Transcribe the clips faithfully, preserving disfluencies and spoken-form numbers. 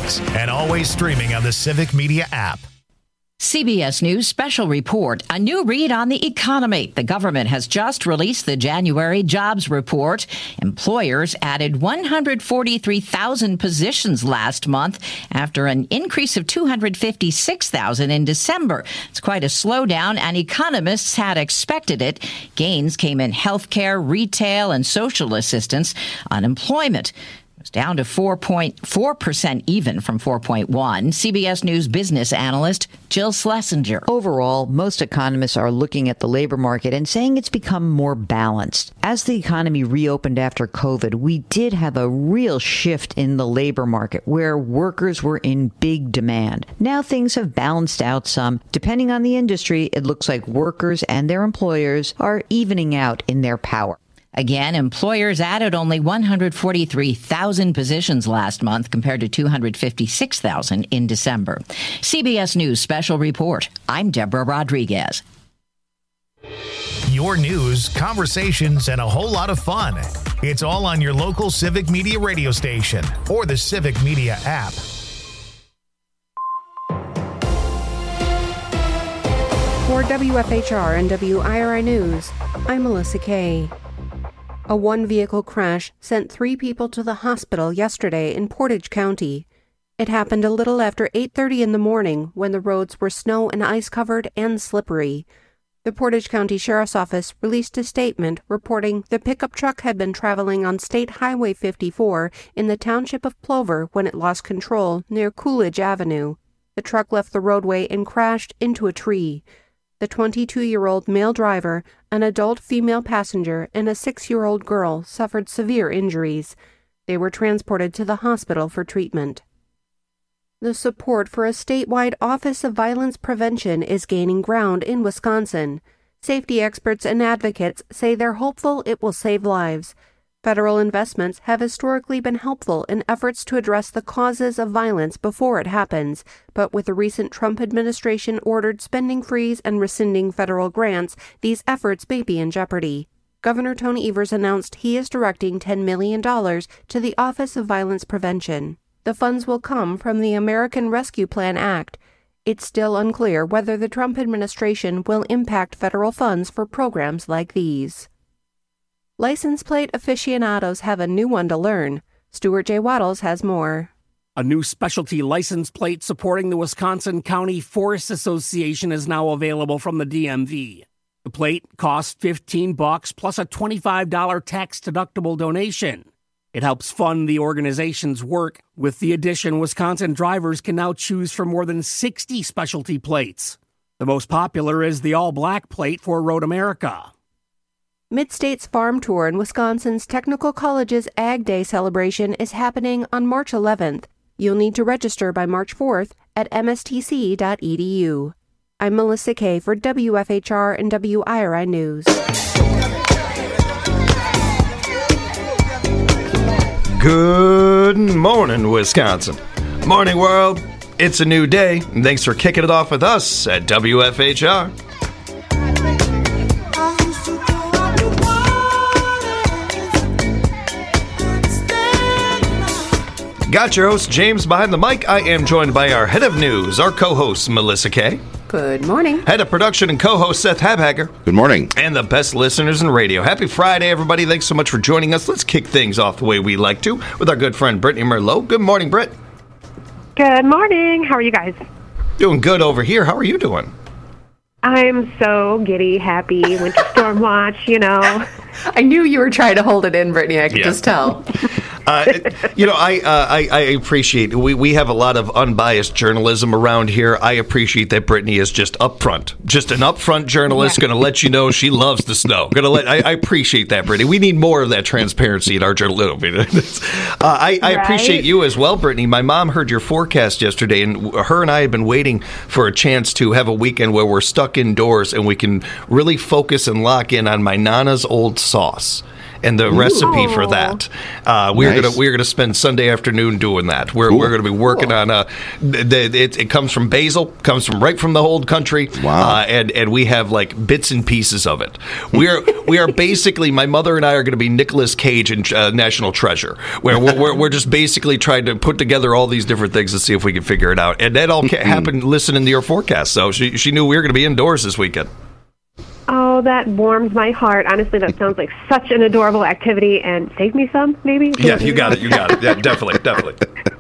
mornings and always streaming on the Civic Media app. C B S News special report, a new read on the economy. The government has just released the January jobs report. Employers added one hundred forty-three thousand positions last month after an increase of two hundred fifty-six thousand in December. It's quite a slowdown, and economists had expected it. Gains came in healthcare, retail, and social assistance. Unemployment down to four point four percent even from four point one. C B S News business analyst Jill Schlesinger. Overall, most economists are looking at the labor market and saying it's become more balanced. As the economy reopened after COVID, we did have a real shift in the labor market where workers were in big demand. Now things have balanced out some. Depending on the industry, it looks like workers and their employers are evening out in their power. Again, employers added only one hundred forty-three thousand positions last month compared to two hundred fifty-six thousand in December. C B S News special report. I'm Deborah Rodriguez. Your news, conversations, and a whole lot of fun. It's all on your local Civic Media radio station or the Civic Media app. For W F H R and W I R I News, I'm Melissa Kay. A one-vehicle crash sent three people to the hospital yesterday in Portage County. It happened a little after eight thirty in the morning when the roads were snow and ice-covered and slippery. The Portage County Sheriff's Office released a statement reporting the pickup truck had been traveling on State Highway fifty-four in the township of Plover when it lost control near Coolidge Avenue. The truck left the roadway and crashed into a tree. The twenty-two-year-old male driver, an adult female passenger, and a six-year-old girl suffered severe injuries. They were transported to the hospital for treatment. The support for a statewide Office of Violence Prevention is gaining ground in Wisconsin. Safety experts and advocates say they're hopeful it will save lives. Federal investments have historically been helpful in efforts to address the causes of violence before it happens, but with the recent Trump administration ordered spending freeze and rescinding federal grants, these efforts may be in jeopardy. Governor Tony Evers announced he is directing ten million dollars to the Office of Violence Prevention. The funds will come from the American Rescue Plan Act. It's still unclear whether the Trump administration will impact federal funds for programs like these. License plate aficionados have a new one to learn. Stuart J. Waddles has more. A new specialty license plate supporting the Wisconsin County Forest Association is now available from the D M V. The plate costs fifteen bucks plus a twenty-five dollars tax-deductible donation. It helps fund the organization's work. With the addition, Wisconsin drivers can now choose from more than sixty specialty plates. The most popular is the all-black plate for Road America. Mid-States Farm Tour in Wisconsin's Technical College's Ag Day celebration is happening on March eleventh. You'll need to register by March fourth at m s t c dot e d u. I'm Melissa Kay for W F H R and W I R I News. Good morning, Wisconsin. Morning, world. It's a new day, and thanks for kicking it off with us at W F H R. Got your host, James, behind the mic. I am joined by our head of news, our co-host, Melissa Kay. Good morning. Head of production and co-host, Seth Habhager. Good morning. And the best listeners in radio. Happy Friday, everybody. Thanks so much for joining us. Let's kick things off the way we like to with our good friend, Brittany Merlot. Good morning, Britt. Good morning. How are you guys? Doing good over here. How are you doing? I'm so giddy, happy, winter storm watch, you know. I knew you were trying to hold it in, Brittany. I could yeah. just tell. Uh, you know, I, uh, I I appreciate, we, we have a lot of unbiased journalism around here. I appreciate that Brittany is just upfront, just an upfront journalist, going to let you know she loves the snow. Going to let I, I appreciate that, Brittany. We need more of that transparency in our journalism. uh, I, I right? appreciate you as well, Brittany. My mom heard your forecast yesterday, and her and I have been waiting for a chance to have a weekend where we're stuck indoors and we can really focus and lock in on my Nana's old sauce. and the Ooh. recipe for that. Uh, we're Nice. gonna we're gonna spend Sunday afternoon doing that. We're Cool. we're gonna be working on a. The, it, it comes from basil, comes from right from the old country. Wow. Uh, and and we have like bits and pieces of it. We are we are basically my mother and I are going to be Nicolas Cage and uh, National Treasure, where we're, we're we're just basically trying to put together all these different things to see if we can figure it out. And that all ca- happened listening to your forecast. So she she knew we were going to be indoors this weekend. Oh, that warms my heart. Honestly, that sounds like such an adorable activity. And save me some, maybe? Yeah, you got it. You got it. Yeah, definitely, definitely.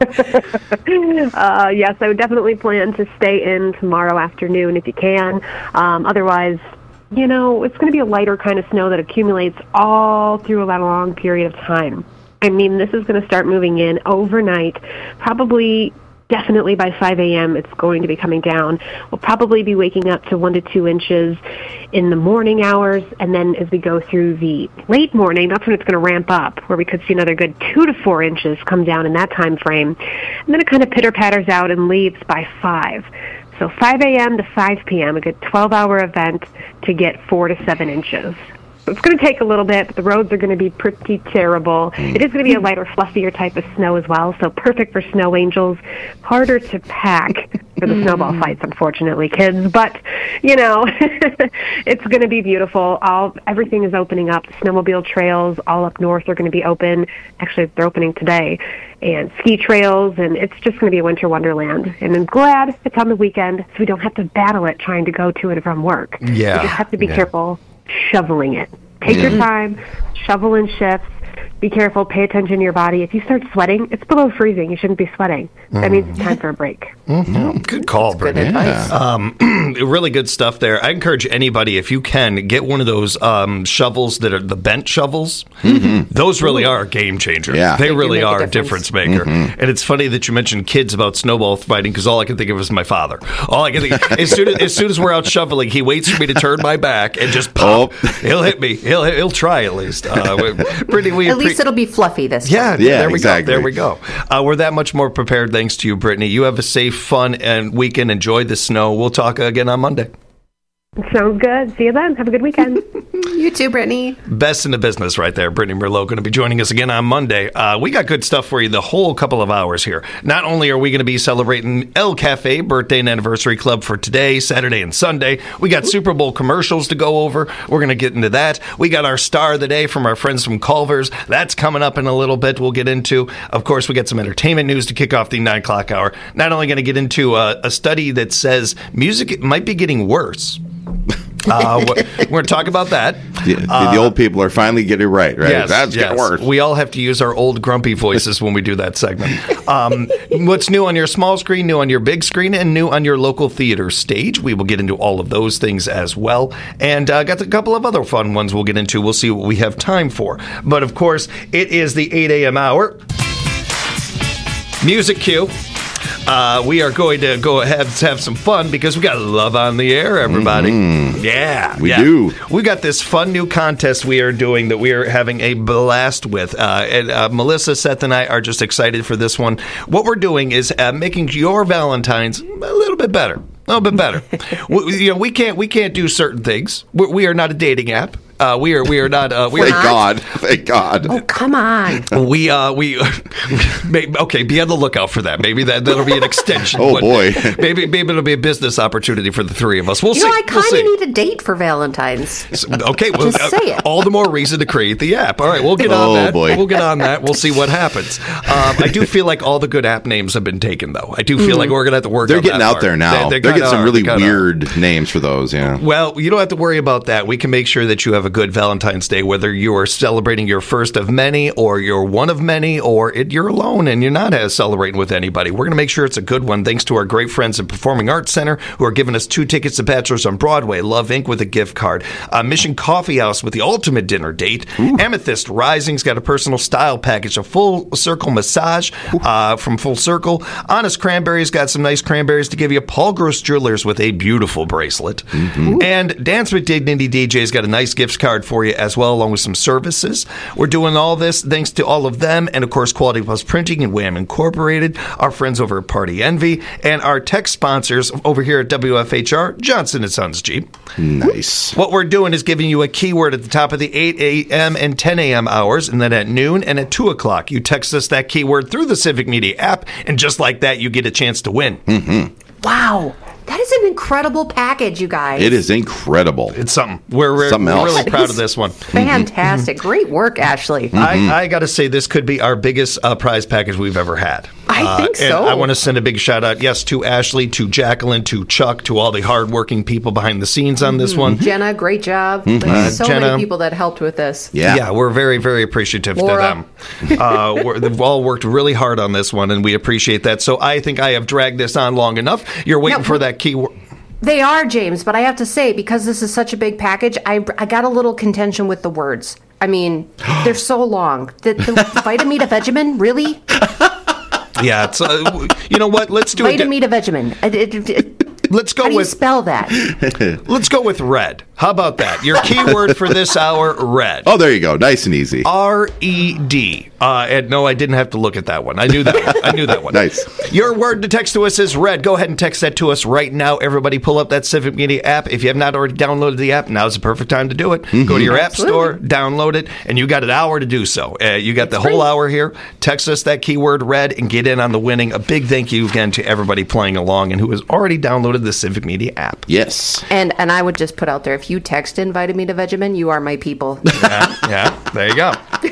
uh, yes, I would definitely plan to stay in tomorrow afternoon if you can. Um, otherwise, you know, it's going to be a lighter kind of snow that accumulates all through a long period of time. I mean, this is going to start moving in overnight, probably definitely by five a.m. it's going to be coming down. We'll probably be waking up to one to two inches in the morning hours, and then as we go through the late morning, that's when it's going to ramp up, where we could see another good two to four inches come down in that time frame. And then it kind of pitter-patters out and leaves by five. So five a.m. to five p.m., a good twelve-hour event to get four to seven inches. It's going to take a little bit, but the roads are going to be pretty terrible. It is going to be a lighter, fluffier type of snow as well, so perfect for snow angels. Harder to pack for the snowball fights, unfortunately, kids. But, you know, it's going to be beautiful. All Everything is opening up. Snowmobile trails all up north are going to be open. Actually, they're opening today. And ski trails, and it's just going to be a winter wonderland. And I'm glad it's on the weekend, so we don't have to battle it trying to go to and from work. Yeah. We just have to be Yeah. careful shoveling it. Take your time, shovel in shifts, be careful, pay attention to your body. If you start sweating, it's below freezing. You shouldn't be sweating. That means it's time for a break. Mm-hmm. Good call, Brittany. Yeah. Um, really good stuff there. I encourage anybody, if you can, get one of those um, shovels that are the bent shovels. Mm-hmm. Those really are a game changer. Yeah. They, They do really make a are a difference. difference maker. Mm-hmm. And it's funny that you mentioned kids about snowball fighting, because all I can think of is my father. All I can think as soon as, as soon as we're out shoveling, he waits for me to turn my back and just pop. Oh. He'll hit me. He'll he'll try at least. Uh, Brittany, we At least appre- it'll be fluffy this Yeah, time. Yeah, there we exactly. go. There we go. Uh, we're that much more prepared thanks to you, Brittany. You have a safe, fun, and weekend. Enjoy the snow. We'll talk again on Monday. Sounds good. See you then. Have a good weekend. You too, Brittany. Best in the business right there. Brittany Merlot going to be joining us again on Monday. Uh, we got good stuff for you the whole couple of hours here. Not only are we going to be celebrating El Cafe Birthday and Anniversary Club for today, Saturday, and Sunday, we got Super Bowl commercials to go over. We're going to get into that. We got our star of the day from our friends from Culver's. That's coming up in a little bit. We'll get into. Of course, we got some entertainment news to kick off the nine o'clock hour. Not only going to get into a, a study that says music might be getting worse. Uh, we're we're going to talk about that. The, the, the old people are finally getting it right, right? Yes, That's yes. getting worse. We all have to use our old grumpy voices when we do that segment. Um, what's new on your small screen, new on your big screen, and new on your local theater stage? We will get into all of those things as well. And uh, got a couple of other fun ones we'll get into. We'll see what we have time for. But, of course, it is the eight a.m. hour. Music cue. Uh, we are going to go ahead and have some fun because we got love on the air, everybody. Mm-hmm. Yeah. We yeah. do. We got this fun new contest we are doing that we are having a blast with. Uh, and uh, Melissa, Seth, and I are just excited for this one. What we're doing is uh, making your Valentine's a little bit better. A little bit better. we, you know, we can't we can't do certain things. We, we are not a dating app. Uh, we are we are not. Uh, we Thank are, God. Thank God. Oh, come on. We uh we maybe, okay. Be on the lookout for that. Maybe that that'll be an extension. Oh, one boy. day. Maybe maybe it'll be a business opportunity for the three of us. We'll You see. know, I we'll kind see. of need a date for Valentine's. Okay, well, Just say it. all the more reason to create the app. All right, we'll get on Oh, that. boy. We'll get on that. We'll see what happens. Um, I do feel like all the good app names have been taken, though. I do feel like we're gonna have to work. They're on getting that out part. there now. They, They're kinda getting some are. really They kinda are. weird names for those, yeah. Well, you don't have to worry about that. We can make sure that you have a good Valentine's Day, whether you are celebrating your first of many, or you're one of many, or it, you're alone and you're not uh, celebrating with anybody. We're going to make sure it's a good one, thanks to our great friends at Performing Arts Center, who are giving us two tickets to Bachelors on Broadway, Love Incorporated with a gift card, uh, Mission Coffee House with the ultimate dinner date, Ooh. Amethyst Rising's got a personal style package, a full circle massage uh, from Full Circle. Honest Cranberry's got some nice cranberries to give you. Paul Gross Jewelers with a beautiful bracelet. Mm-hmm. And Dance with Dignity D J's got a nice gift gift card for you as well, along with some services. We're doing all this thanks to all of them, and of course, Quality Plus Printing and Wham Incorporated, our friends over at Party Envy, and our tech sponsors over here at W F H R, Johnson and Sons Jeep. Nice. What we're doing is giving you a keyword at the top of the eight a.m. and ten a.m. hours, and then at noon and at two o'clock, you text us that keyword through the Civic Media app, and just like that, you get a chance to win. Mm-hmm. Wow. That is an incredible package, you guys. It is incredible. It's something. We're, we're, something we're else. really proud of this one. Fantastic. Mm-hmm. Great work, Ashley. Mm-hmm. I, I got to say, this could be our biggest uh, prize package we've ever had. I uh, think so. And I want to send a big shout out, yes, to Ashley, to Jacqueline, to Chuck, to all the hardworking people behind the scenes on this mm-hmm. one. Jenna, great job. Mm-hmm. There's so uh, Jenna, many people that helped with this. Yeah, yeah we're very, very appreciative Laura. to them. Uh, we're, they've all worked really hard on this one, and we appreciate that. So I think I have dragged this on long enough. You're waiting No, for that keyword. They are, James, but I have to say, because this is such a big package, I, I got a little contention with the words. I mean, they're so long. The, the Vitamita Vegemin, really? Yeah, it's, uh, you know what? Let's do it. Vitamita Vegemin. It, it, it, Let's go how do with you spell that? Let's go with red. How about that? Your keyword for this hour, red. Oh, there you go. Nice and easy. R E D. Uh, and no, I didn't have to look at that one. I knew that one. I knew that one. Nice. Your word to text to us is red. Go ahead and text that to us right now. Everybody pull up that Civic Media app. If you have not already downloaded the app, now's the perfect time to do it. Mm-hmm. Go to your Absolutely. app store, download it, and you got an hour to do so. Uh, you got the That's whole great. hour here. Text us that keyword red and get in on the winning. A big thank you again to everybody playing along and who has already downloaded the Civic Media app. Yes. And and I would just put out there, if you text in Vitamita Vegemin, you are my people. Yeah, yeah, there you go.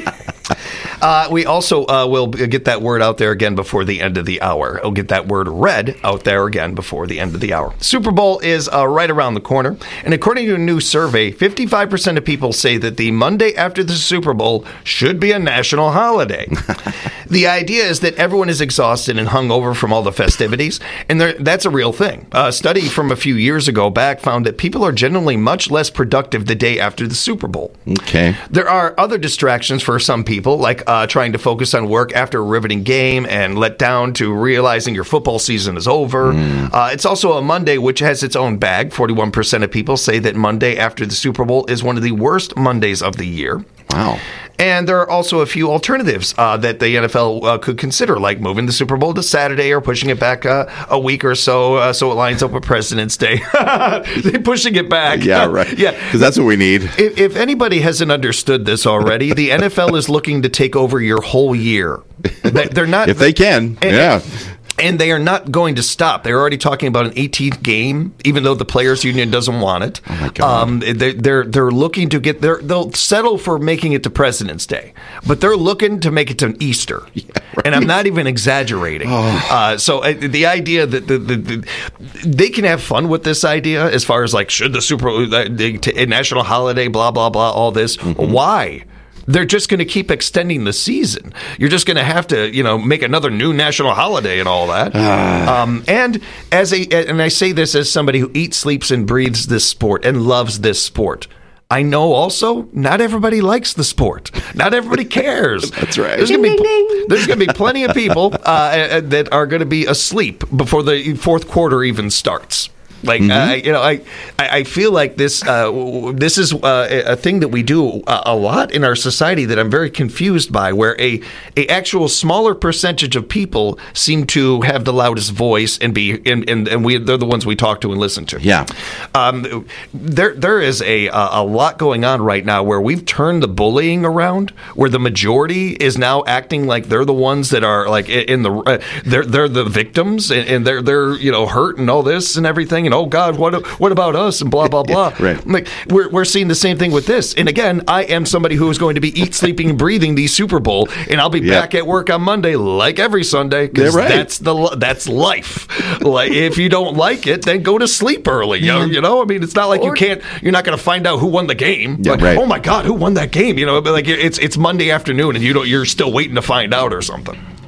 Uh, we also uh, will get that word out there again before the end of the hour. We'll get that word red out there again before the end of the hour. Super Bowl is uh, right around the corner. And according to a new survey, fifty-five percent of people say that the Monday after the Super Bowl should be a national holiday. The idea is that everyone is exhausted and hungover from all the festivities. And there, that's a real thing. A study from a few years ago back found that people are generally much less productive the day after the Super Bowl. Okay. There are other distractions for some people, like uh, trying to focus on work after a riveting game and let down to realizing your football season is over. Mm. Uh, it's also a Monday, which has its own bag. forty-one percent of people say that Monday after the Super Bowl is one of the worst Mondays of the year. Wow. And there are also a few alternatives uh, that the N F L uh, could consider, like moving the Super Bowl to Saturday or pushing it back uh, a week or so uh, so it lines up with President's Day. They're pushing it back. Yeah, right. Yeah, because that's what we need. If, if anybody hasn't understood this already, the N F L is looking to take over your whole year. They're not. If they can, and, yeah. And they are not going to stop. They're already talking about an eighteenth game, even though the players' union doesn't want it. Oh my God! Um, they're, they're they're looking to get there. They'll settle for making it to President's Day, but they're looking to make it to Easter. Yeah, right. And I'm not even exaggerating. Oh. Uh, so uh, the idea that the, the, the, they can have fun with this idea, as far as like should the Super Bowl, uh, a national holiday, blah blah blah, all this. Mm-hmm. Why? They're just going to keep extending the season. You're just going to have to, you know, make another new national holiday and all that. um, and as a, and I say this as somebody who eats, sleeps, and breathes this sport and loves this sport. I know also not everybody likes the sport. Not everybody cares. That's right. There's Ding, going to ding, be ding. there's going to be plenty of people uh, that are going to be asleep before the fourth quarter even starts. Like mm-hmm. uh, you know, I I feel like this uh, this is uh, a thing that we do a lot in our society that I'm very confused by, where a a actual smaller percentage of people seem to have the loudest voice and be and and, and we they're the ones we talk to and listen to. Yeah, um, there there is a a lot going on right now where we've turned the bullying around, where the majority is now acting like they're the ones that are like in the uh, they're they're the victims and, and they're they're you know hurt and all this and everything. And oh God, what what about us and blah blah blah. Right. Like we're we're seeing the same thing with this. And again, I am somebody who is going to be eat, sleeping, and breathing the Super Bowl, and I'll be yep. back at work on Monday like every Sunday because right. that's the that's life. Like if you don't like it, then go to sleep early. You know, you know? I mean, it's not like or, you can't. You're not going to find out who won the game. Yeah, like, right. oh my God, who won that game? You know, like it's it's Monday afternoon, and you don't. You're still waiting to find out or something.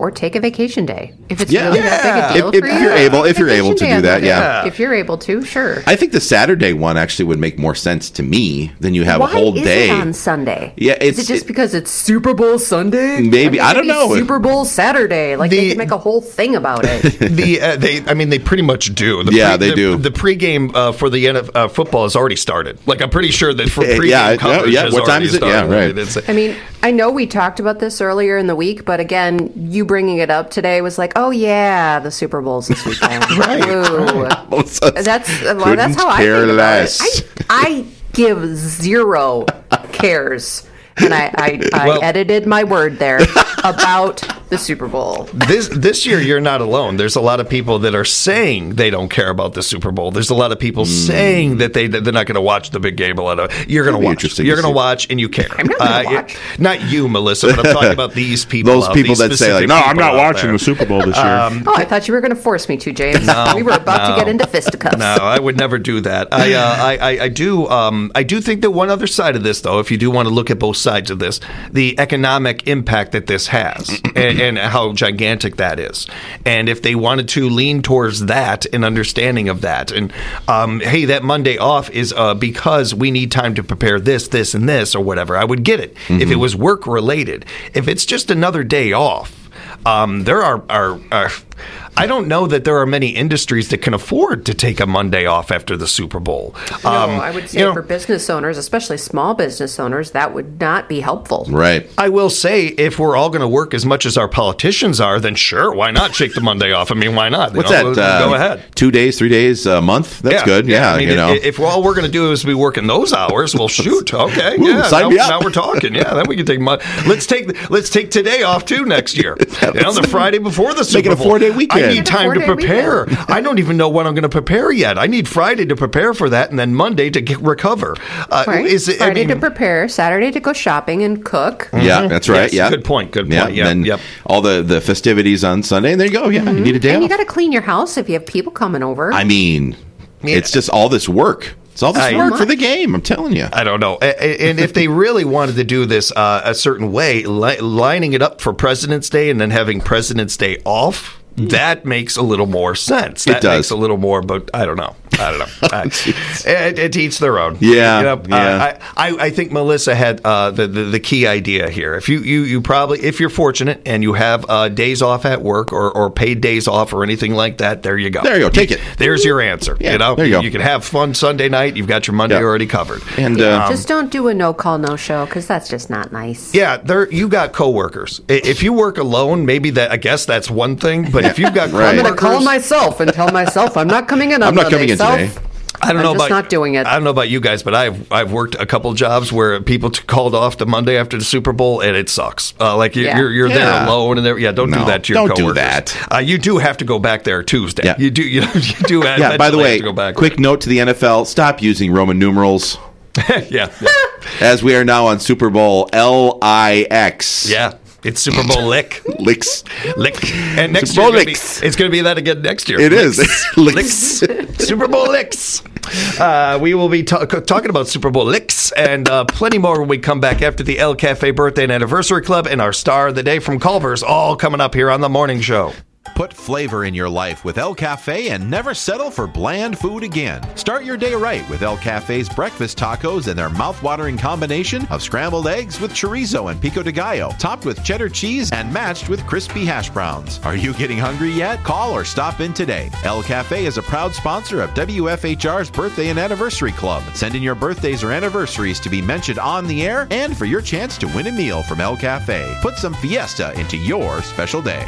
or take a vacation day. If it's Yeah. really that big a deal If- if for you. you're able- if you're vacation able to day do on that, the yeah. day. If you're able to, sure. I think the Saturday one actually would make more sense to me than you have Why a whole is day. it on Sunday? Yeah, is it's- it just it- because it's Super Bowl Sunday? Maybe. Like, I it don't could be know. Super Bowl Saturday. Like The- they could make a whole thing about it. the uh, they I mean they pretty much do. The Yeah, they the, do. The pregame uh, for the N F L uh, football has already started. Like I'm pretty sure that for Yeah, pregame yeah, coverage yeah, has what time already is it? Yeah, started. right. It's- I mean, I know we talked about this earlier in the week, but again, you bringing it up today was like, oh yeah, the Super Bowl's this weekend. Right. Ooh. That's well, Couldn't that's how I care think about less. it. I, I give zero cares. And I, I, I Well- edited my word there about the Super Bowl. This this year, you're not alone. There's a lot of people that are saying they don't care about the Super Bowl. There's a lot of people saying that they they're not going to watch the big game. A lot of you're going That'd to be watch. interesting You're to going to see. watch, and you care. I'm not gonna yeah- watch. Not you, Melissa. But I'm talking about these people. Those out, people these that say, like, specific no, I'm people not out watching there. the Super Bowl this year. Um, Oh, I thought you were going to force me to, James. No, we were about no. to get into fisticuffs. No, I would never do that. I, uh, I, I, I do, um, I do think that one other side of this, though, if you do want to look at both sides of this, the economic impact that this has, and, and how gigantic that is, and if they wanted to lean towards that, and understanding of that, and um, hey, that Monday off is uh, because we need time to prepare this, this, and this, or whatever. I would get it if it was work related. If it's just another day off. Um, there are, are, are, I don't know that there are many industries that can afford to take a Monday off after the Super Bowl. No, Um, I would say you know, for business owners, especially small business owners, that would not be helpful. Right. I will say, if we're all going to work as much as our politicians are, then sure, why not take the Monday off? I mean, why not? You What's know, that? Go uh, ahead. Two days, three days a month? That's good. Yeah, I mean, you if, know. if all we're going to do is be working those hours, well, shoot, okay, Ooh, yeah, sign now, me up. now we're talking. Yeah, then we can take mon- let's take let's take today off too next year. You know, the Friday before the Super Make it a Bowl. four-day weekend. I need time to Four-day prepare. I don't even know when I'm going to prepare yet. I need Friday to prepare for that, and then Monday to get, recover. Uh, Right? is it, Friday I mean, to prepare, Saturday to go shopping and cook. Yeah, that's right. Yes, yeah. good point, good Yeah, point. Yeah, then yep. all the, the festivities on Sunday, and there you go. Yeah, you need a day And you off. got to clean your house if you have people coming over. I mean, Yeah. it's just all this work. It's all this I- work for the game. I'm telling you. I don't know. A- a- And if they really wanted to do this uh, a certain way, li- lining it up for President's Day and then having President's Day off, that makes a little more sense. It That does. makes a little more, but I don't know. I don't know. I, it, it each their own. Yeah, You know, yeah. uh, I, I, I think Melissa had uh, the, the the key idea here. If you, you, you probably, if you're fortunate and you have uh, days off at work or, or paid days off or anything like that, there you go. There you go. Take it. There's your answer. Yeah, you know, there you go. You can have fun Sunday night. You've got your Monday Yeah. already covered. And uh, Just don't do a no call, no show because that's just not nice. Yeah, there you got coworkers. I- If you work alone, maybe that I guess that's one thing. But if you've got Right. I'm coworkers, going to call myself and tell myself I'm not coming in on I'm not Monday, coming in self. today. I don't I'm know just about not doing it. I don't know about you guys, but I've I've worked a couple jobs where people t- called off the Monday after the Super Bowl, and it sucks. Uh, like you, Yeah. you're you're Yeah. there alone, and there, yeah, don't No, do that to your don't do coworkers. that. Uh, you do have to go back there Tuesday. Yeah. You do. You, know, you do. yeah, by the eventually way, have to go back quick note to the N F L, stop using Roman numerals, there. yeah, yeah, as we are now on Super Bowl L I X. yeah. It's Super Bowl lick. Licks. Lick. And next Super year, Bowl it's gonna be- licks. it's going to be that again next year. It is. Licks. Super Bowl licks. Uh, we will be ta- talking about Super Bowl licks and uh, plenty more when we come back after the El Cafe Birthday and Anniversary Club and our Star of the Day from Culver's, all coming up here on the Morning Show. Put flavor in your life with El Cafe and never settle for bland food again. Start your day right with El Cafe's breakfast tacos and their mouth-watering combination of scrambled eggs with chorizo and pico de gallo, topped with cheddar cheese and matched with crispy hash browns. Are you getting hungry yet? Call or stop in today. El Cafe is a proud sponsor of W F H R's Birthday and Anniversary Club. Send in your birthdays or anniversaries to be mentioned on the air and for your chance to win a meal from El Cafe. Put some fiesta into your special day.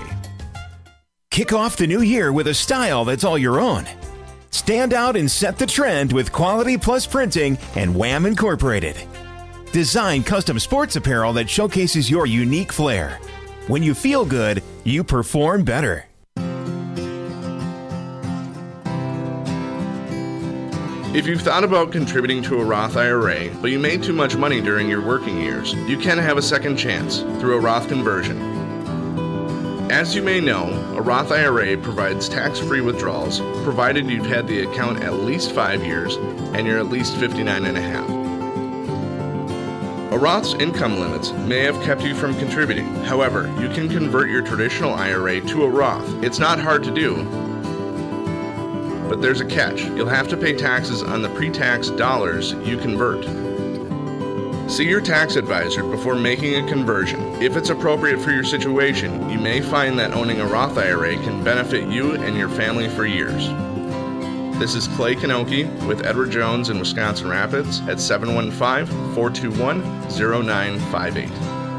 Kick off the new year with a style that's all your own. Stand out and set the trend with Quality Plus Printing and Wham Incorporated. Design custom sports apparel that showcases your unique flair. When you feel good, you perform better. If you've thought about contributing to a Roth I R A, but you made too much money during your working years, you can have a second chance through a Roth conversion. As you may know, a Roth I R A provides tax-free withdrawals, provided you've had the account at least five years and you're at least fifty-nine and a half. A Roth's income limits may have kept you from contributing. However, you can convert your traditional I R A to a Roth. It's not hard to do, but there's a catch. You'll have to pay taxes on the pre-tax dollars you convert. See your tax advisor before making a conversion. If it's appropriate for your situation, you may find that owning a Roth I R A can benefit you and your family for years. This is Clay Kanoki with Edward Jones in Wisconsin Rapids at seven one five, four two one, zero nine five eight.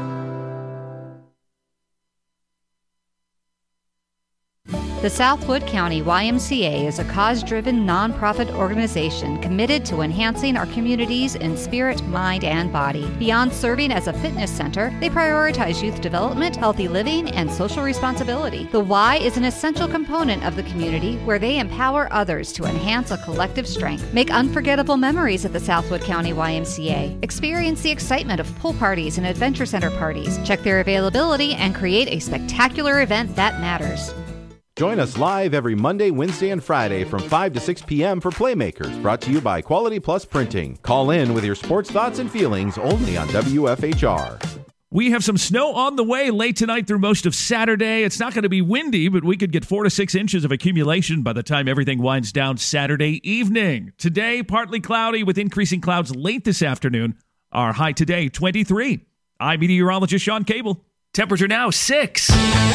The Southwood County Y M C A is a cause-driven, nonprofit organization committed to enhancing our communities in spirit, mind, and body. Beyond serving as a fitness center, they prioritize youth development, healthy living, and social responsibility. The Y is an essential component of the community where they empower others to enhance a collective strength. Make unforgettable memories at the Southwood County Y M C A. Experience the excitement of pool parties and adventure center parties. Check their availability and create a spectacular event that matters. Join us live every Monday, Wednesday, and Friday from five to six p.m. for Playmakers, brought to you by Quality Plus Printing. Call in with your sports thoughts and feelings only on W F H R. We have some snow on the way late tonight through most of Saturday. It's not going to be windy, but we could get four to six inches of accumulation by the time everything winds down Saturday evening. Today, partly cloudy with increasing clouds late this afternoon. Our high today, twenty-three. I'm meteorologist Sean Cable. Temperature now, six.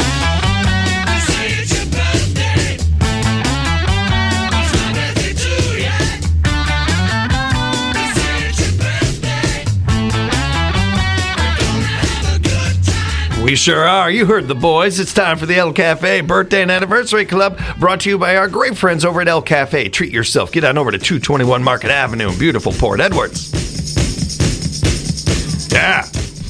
We sure are. You heard the boys. It's time for the El Cafe Birthday and Anniversary Club, brought to you by our great friends over at El Cafe. Treat yourself. Get on over to two twenty-one Market Avenue in beautiful Port Edwards. Yeah.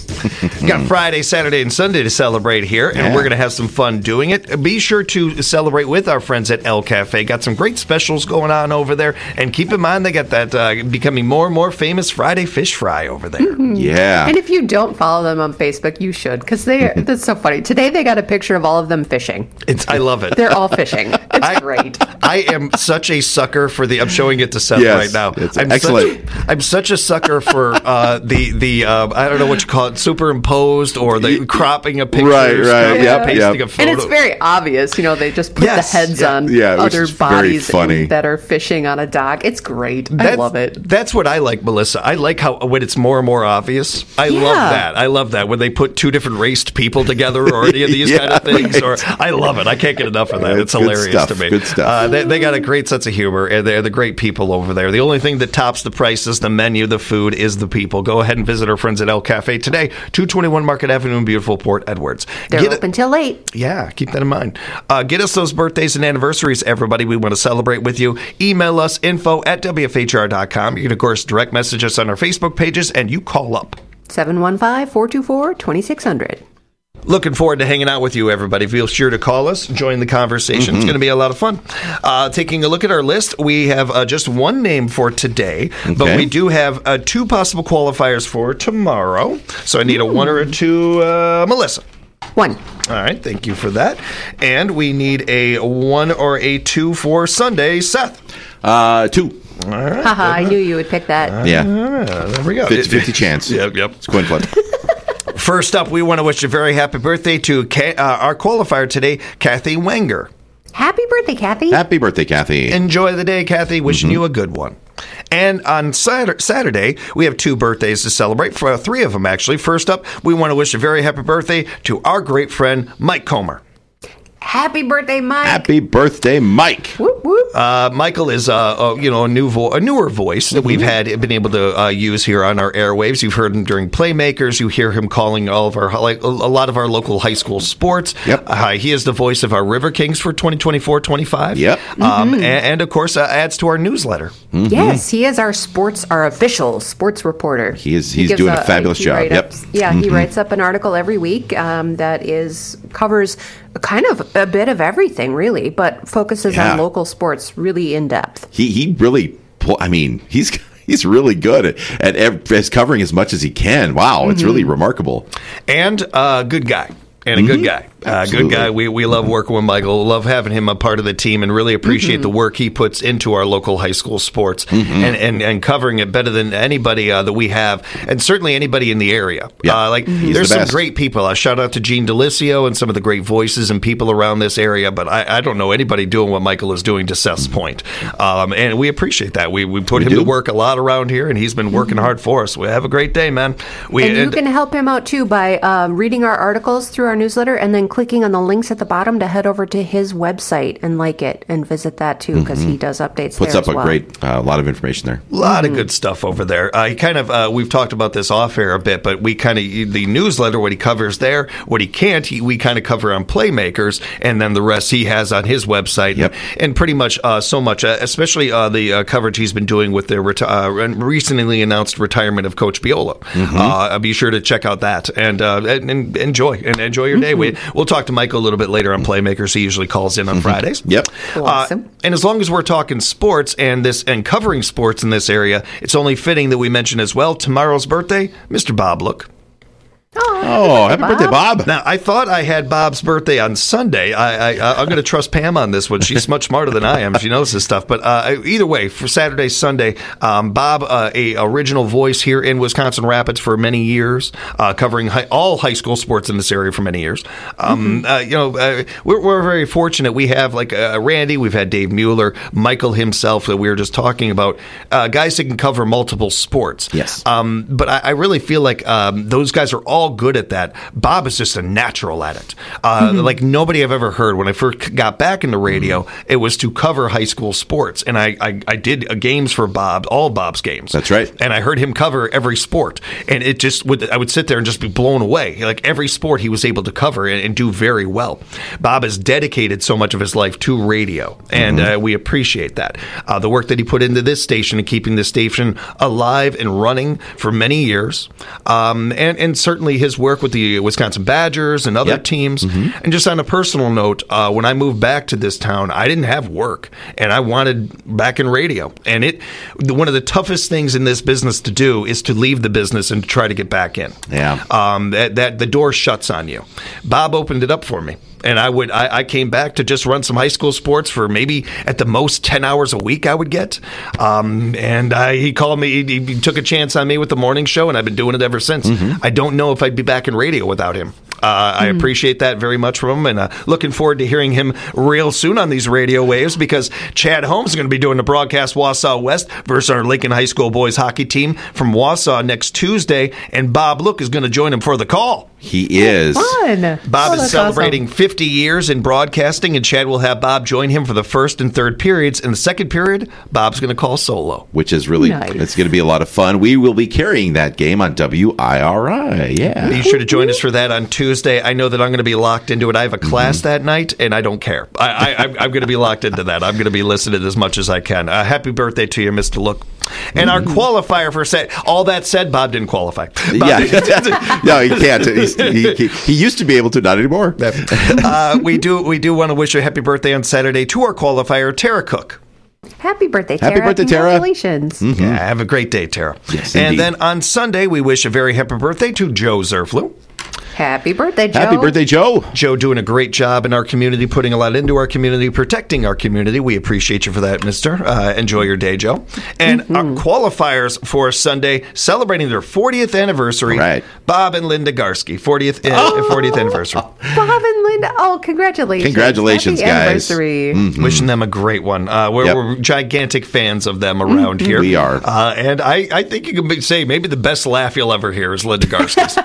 Got Friday, Saturday, and Sunday to celebrate here, and Yeah. we're going to have some fun doing it. Be sure to celebrate with our friends at El Cafe. Got some great specials going on over there, and keep in mind they got that uh, becoming more and more famous Friday fish fry over there. Mm-hmm. Yeah. And if you don't follow them on Facebook, you should, because they are, that's so funny. Today they got a picture of all of them fishing. It's I love it. They're all fishing. It's I, great. I am such a sucker for the. I'm showing it to Seth Yes, right now. it's I'm excellent. Such, I'm such a sucker for uh, the the uh, I don't know what you call it, superimposed or the cropping of pictures, Right, right, yep, yep, pasting yep. a photo. And it's very obvious, you know, they just put Yes, the heads yeah. on Yeah, which other is very bodies funny. that are fishing on a dock. It's great. I That's- love it. That's what I like, Melissa. I like how when it's more and more obvious. I Yeah. love that. I love that when they put two different raced people together or any of these Yeah, kind of things. right. Or I love it. I can't get enough of that. Yeah, It's it's good hilarious stuff. to me. Good stuff. Uh, they, they got a great sense of humor, and they're the great people over there. The only thing that tops the prices, the menu, the food, is the people. Go ahead and visit our friends at El Cafe today, two twenty-one Market Avenue in beautiful Port Edwards. They're Get open till late. Yeah, keep that in mind. Uh, get us those birthdays and anniversaries, everybody. We want to celebrate with you. Email us, info at W F H R dot com. You can, of course, direct message us on our Facebook pages, and you call up. seven one five, four two four, two six zero zero. Looking forward to hanging out with you, everybody. Feel sure to call us, join the conversation. Mm-hmm. It's going to be a lot of fun. Uh, taking a look at our list, we have uh, just one name for today, but Okay. we do have uh, two possible qualifiers for tomorrow. So I need a one or a two, uh, Melissa. One. All right, thank you for that. And we need a one or a two for Sunday, Seth. Uh, two. All right. Haha, I knew you would pick that. Yeah. Ah, there we go. fifty-fifty chance. Yep, yep. It's coin flip. First up, we want to wish a very happy birthday to Ka- uh, our qualifier today, Kathy Wenger. Happy birthday, Kathy. Happy birthday, Kathy. Enjoy the day, Kathy. Wishing you a good one. And on Satur- Saturday, we have two birthdays to celebrate, for uh, three of them, actually. First up, we want to wish a very happy birthday to our great friend, Mike Comer. Happy birthday, Mike. Happy birthday, Mike. Whoop, whoop. Uh, Michael is uh, uh, you know a new vo- a newer voice that we've had been able to uh, use here on our airwaves. You've heard him during Playmakers. You hear him calling all of our like a lot of our local high school sports. Yep. Uh, he is the voice of our River Kings for twenty twenty-four twenty-five. Yep. Um, and, and of course uh, adds to our newsletter. Mm-hmm. Yes, he is our sports, our official sports reporter. He is- he's gives doing a fabulous he job. write-ups- Yep. Yeah, he Mhm. writes up an article every week um, that is covers kind of a bit of everything, really, but focuses Yeah. on local sports really in depth. He he really. pu- I mean, he's he's really good at at, ev- at covering as much as he can. Wow, it's really remarkable. And a good guy. And a good guy. Uh, good guy. We we love working with Michael. Love having him a part of the team, and really appreciate mm-hmm. the work he puts into our local high school sports mm-hmm. and, and, and covering it better than anybody uh, that we have, and certainly anybody in the area. Yeah. Uh, like mm-hmm. there's the some great people. Uh, shout out to Gene Delisio and some of the great voices and people around this area. But I, I don't know anybody doing what Michael is doing to Seth's point, um, and we appreciate that. We we put we him do. to work a lot around here, and he's been working mm-hmm. hard for us. We have a great day, man. We, and you and, can help him out too by um, reading our articles through our newsletter, and then clicking on the links at the bottom to head over to his website and like it and visit that too, because mm-hmm. he does updates Puts there up as a well. great uh, lot of information there. A lot mm-hmm. of good stuff over there. Uh, he kind of uh, we've talked about this off air a bit, but we kind of the newsletter, what he covers there, what he can't, he, we kind of cover on Playmakers, and then the rest he has on his website. Yep. and, and pretty much uh, so much, uh, especially uh, the uh, coverage he's been doing with the reti- uh, recently announced retirement of Coach Biola. Mm-hmm. Uh, be sure to check out that and uh, and, and enjoy and enjoy your day. Mm-hmm. We, we'll talk to Michael a little bit later on Playmakers. He usually calls in on mm-hmm. Fridays. Yep. Awesome. Uh, and as long as we're talking sports and this and covering sports in this area, it's only fitting that we mention as well tomorrow's birthday, Mister Bob Look. Oh, oh happy Bob. birthday, Bob. Now, I thought I had Bob's birthday on Sunday. I, I, I'm going to trust Pam on this one. She's much smarter than I am. She knows this stuff. But uh, either way, for Saturday, Sunday, um, Bob, uh, a original voice here in Wisconsin Rapids for many years, uh, covering high, all high school sports in this area for many years. Um, mm-hmm. uh, you know, uh, we're, we're very fortunate. We have like uh, Randy, we've had Dave Mueller, Michael himself that we were just talking about, uh, guys that can cover multiple sports. Yes. Um, but I, I really feel like um, those guys are all good at that. Bob is just a natural at it. Uh, mm-hmm. Like nobody I've ever heard. When I first got back into radio, mm-hmm. it was to cover high school sports. And I, I, I did uh, games for Bob, all Bob's games. That's right. And I heard him cover every sport. And it just would, I would sit there and just be blown away. Like every sport he was able to cover and, and do very well. Bob has dedicated so much of his life to radio. And mm-hmm. uh, we appreciate that. Uh, the work that he put into this station and keeping this station alive and running for many years. Um, and, and certainly his work with the Wisconsin Badgers and other yep. teams. Mm-hmm. And just on a personal note, uh, when I moved back to this town, I didn't have work, and I wanted back in radio. And it, one of the toughest things in this business to do is to leave the business and to try to get back in. Yeah, um, that, that the door shuts on you. Bob opened it up for me. And I would, I, I came back to just run some high school sports for maybe at the most ten hours a week I would get. Um, and I, he called me, he, he took a chance on me with the morning show, and I've been doing it ever since. Mm-hmm. I don't know if I'd be back in radio without him. Uh, I mm. appreciate that very much from him, and uh, looking forward to hearing him real soon on these radio waves, because Chad Holmes is going to be doing the broadcast Wausau West versus our Lincoln High School boys hockey team from Wausau next Tuesday, and Bob Look is going to join him for the call. He is. Fun. Bob oh, is celebrating awesome. fifty years in broadcasting, and Chad will have Bob join him for the first and third periods. In the second period, Bob's going to call solo. Which is really, nice. It's going to be a lot of fun. We will be carrying that game on W I R I. Yeah. Be sure to join us for that on Tuesday. I know that I'm going to be locked into it. I have a class mm-hmm. that night, and I don't care. I, I, I'm going to be locked into that. I'm going to be listening as much as I can. Uh, happy birthday to you, Mister Look. And our qualifier for set. All that said, Bob didn't qualify. Bob yeah, didn't. No, he can't. He's, he, he, he used to be able to, not anymore. uh, we do. We do want to wish you a happy birthday on Saturday to our qualifier, Tara Cook. Happy birthday, Tara. Happy birthday, Tara. Congratulations. Mm-hmm. Yeah, have a great day, Tara. Yes, and indeed. then on Sunday, we wish a very happy birthday to Joe Zerflu. Happy birthday, Joe. Happy birthday, Joe. Joe doing a great job in our community, putting a lot into our community, protecting our community. We appreciate you for that, mister. Uh, enjoy your day, Joe. And mm-hmm. our qualifiers for Sunday, celebrating their fortieth anniversary, right. Bob and Linda Garsky, fortieth, oh. fortieth anniversary. Bob and Linda, oh, congratulations. Congratulations, Happy guys. Anniversary. Mm-hmm. Wishing them a great one. Uh, we're, yep. we're gigantic fans of them around mm-hmm. here. We are. Uh, and I, I think you can be, say maybe the best laugh you'll ever hear is Linda Garsky's.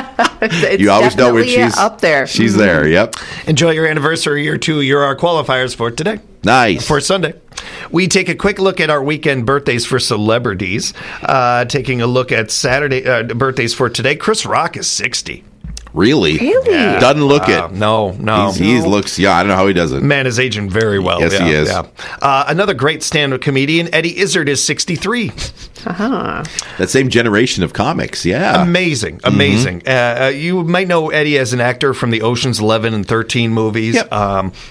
It's you always know when she's up there. She's mm-hmm. there. Yep. Enjoy your anniversary year two. You're our qualifiers for today. Nice. For Sunday. We take a quick look at our weekend birthdays for celebrities. Uh, taking a look at Saturday uh, birthdays for today. Chris Rock is sixty. Really? Really? Yeah. Doesn't look uh, it. No, no. He no. looks, yeah, I don't know how he does it. Man is aging very well. Yes, yeah, he is. Yeah. Uh, another great stand-up comedian, Eddie Izzard, is sixty-three. Uh-huh. That same generation of comics, yeah. Amazing, amazing. Mm-hmm. Uh, uh, you might know Eddie as an actor from the Ocean's eleven and thirteen movies. Yep. Um,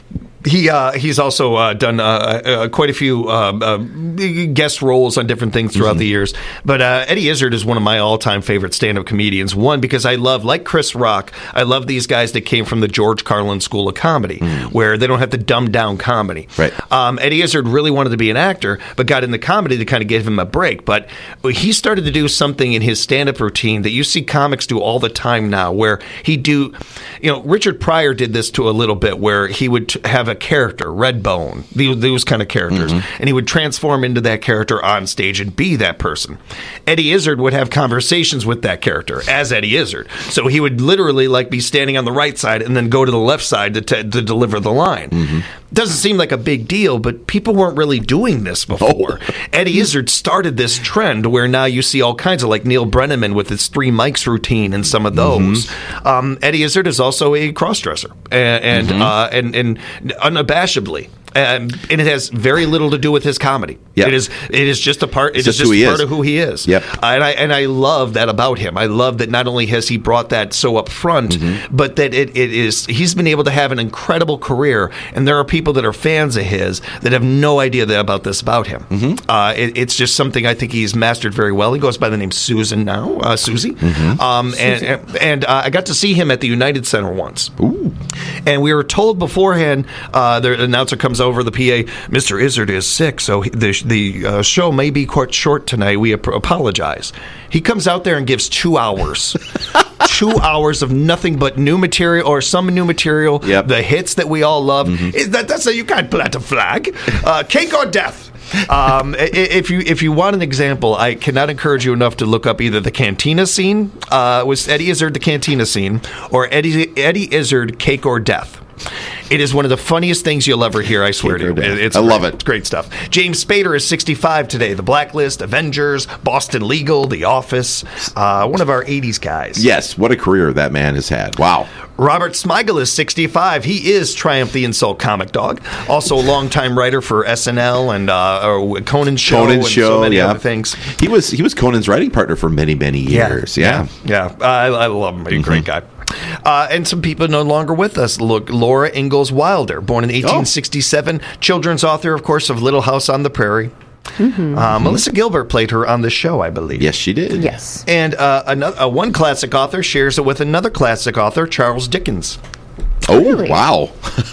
He uh, he's also uh, done uh, uh, quite a few uh, uh, guest roles on different things throughout mm-hmm. the years. But uh, Eddie Izzard is one of my all-time favorite stand-up comedians. One, because I love, like Chris Rock, I love these guys that came from the George Carlin School of Comedy, mm. where they don't have to dumb down comedy. Right. Um, Eddie Izzard really wanted to be an actor, but got into comedy to kind of give him a break. But he started to do something in his stand-up routine that you see comics do all the time now, where he do, you know, Richard Pryor did this to a little bit, where he would have a character, Redbone, those kind of characters, mm-hmm. and he would transform into that character on stage and be that person. Eddie Izzard would have conversations with that character as Eddie Izzard. So he would literally like be standing on the right side and then go to the left side to, t- to deliver the line. Mm-hmm. Doesn't seem like a big deal, but people weren't really doing this before. Oh. Eddie Izzard started this trend where now you see all kinds of, like Neil Brenneman with his three mics routine and some of those. Mm-hmm. Um, Eddie Izzard is also a crossdresser, and and, mm-hmm. uh, and, and unabashedly. Um, and it has very little to do with his comedy. Yep. It is it is just a part. It is just part is. of who he is. Yep. Uh, and I and I love that about him. I love that not only has he brought that so up front, mm-hmm. but that it, it is he's been able to have an incredible career. And there are people that are fans of his that have no idea that, about this about him. Mm-hmm. Uh, it, it's just something I think he's mastered very well. He goes by the name Susan now, uh, Susie. Mm-hmm. Um, Susie. And and, and uh, I got to see him at the United Center once. Ooh. And we were told beforehand. Uh, the announcer comes over the P A, Mister Izzard is sick, so the the uh, show may be quite short tonight. We ap- apologize. He comes out there and gives two hours. Two hours of nothing but new material or some new material, yep. the hits that we all love. Mm-hmm. Is that, that's a, you can't plant a flag. Uh, cake or death. Um, if you if you want an example, I cannot encourage you enough to look up either the Cantina scene, uh, was Eddie Izzard the Cantina scene, or Eddie Eddie Izzard Cake or Death. It is one of the funniest things you'll ever hear, I swear to you. It's I great. love it. It's great stuff. James Spader is sixty-five today. The Blacklist, Avengers, Boston Legal, The Office. Uh, one of our eighties guys. Yes, what a career that man has had. Wow. Robert Smigel is sixty-five. He is Triumph the Insult Comic Dog. Also a longtime writer for S N L and uh, Conan's Show Conan's and Show, so many yeah. other things. He was he was Conan's writing partner for many, many years. Yeah. Yeah. Yeah. yeah. I, I love him. He's a mm-hmm. great guy. Uh, and some people no longer with us. Look, Laura Ingalls Wilder, born in eighteen sixty-seven, oh. children's author, of course, of Little House on the Prairie. Mm-hmm. Uh, Melissa Gilbert played her on the show, I believe. Yes, she did. Yes. And uh, another uh, one classic author shares it with another classic author, Charles Dickens. Oh, really? Wow.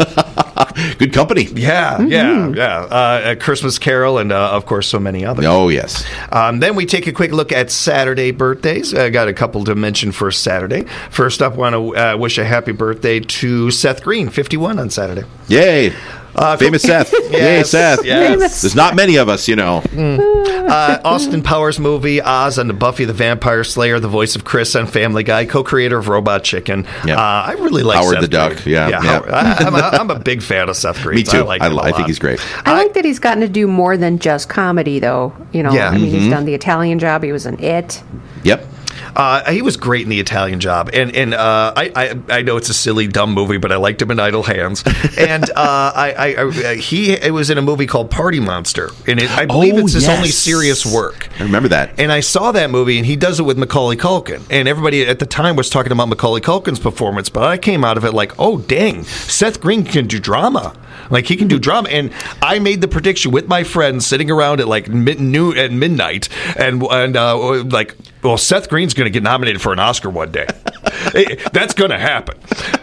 Good company. Yeah, mm-hmm. yeah, yeah. Uh, A Christmas Carol and, uh, of course, so many others. Oh, yes. Um, then we take a quick look at Saturday birthdays. I got a couple to mention for Saturday. First up, want to uh, wish a happy birthday to Seth Green, fifty-one on Saturday. Yay. Uh, Famous Seth. yes, Yay, Seth. Yes. There's not many of us, you know. Mm. Uh, Austin Powers movie, Oz and the Buffy the Vampire Slayer, the voice of Chris on Family Guy, co-creator of Robot Chicken. Yep. Uh, I really like Howard Seth the Green. Duck. Yeah, yeah, yeah. Howard, I, I'm, a, I'm a big fan of Seth Green. Me too. I like I, him a I lot. think he's great. I like that he's gotten to do more than just comedy, though. You know, yeah. I mean, Mm-hmm. he's done The Italian Job. He was in It. Yep. Uh, he was great in The Italian Job, and and uh, I, I I know it's a silly, dumb movie, but I liked him in Idle Hands. And uh, I, I, I he it was in a movie called Party Monster, and it, I believe oh, it's his yes. only serious work. I remember that. And I saw that movie, and he does it with Macaulay Culkin, and everybody at the time was talking about Macaulay Culkin's performance, but I came out of it like, oh dang, Seth Green can do drama. Like, he can do drama. And I made the prediction with my friends sitting around at like mid- noon at midnight, and and uh, like, well, Seth Green's going to get nominated for an Oscar one day. it, that's going to happen.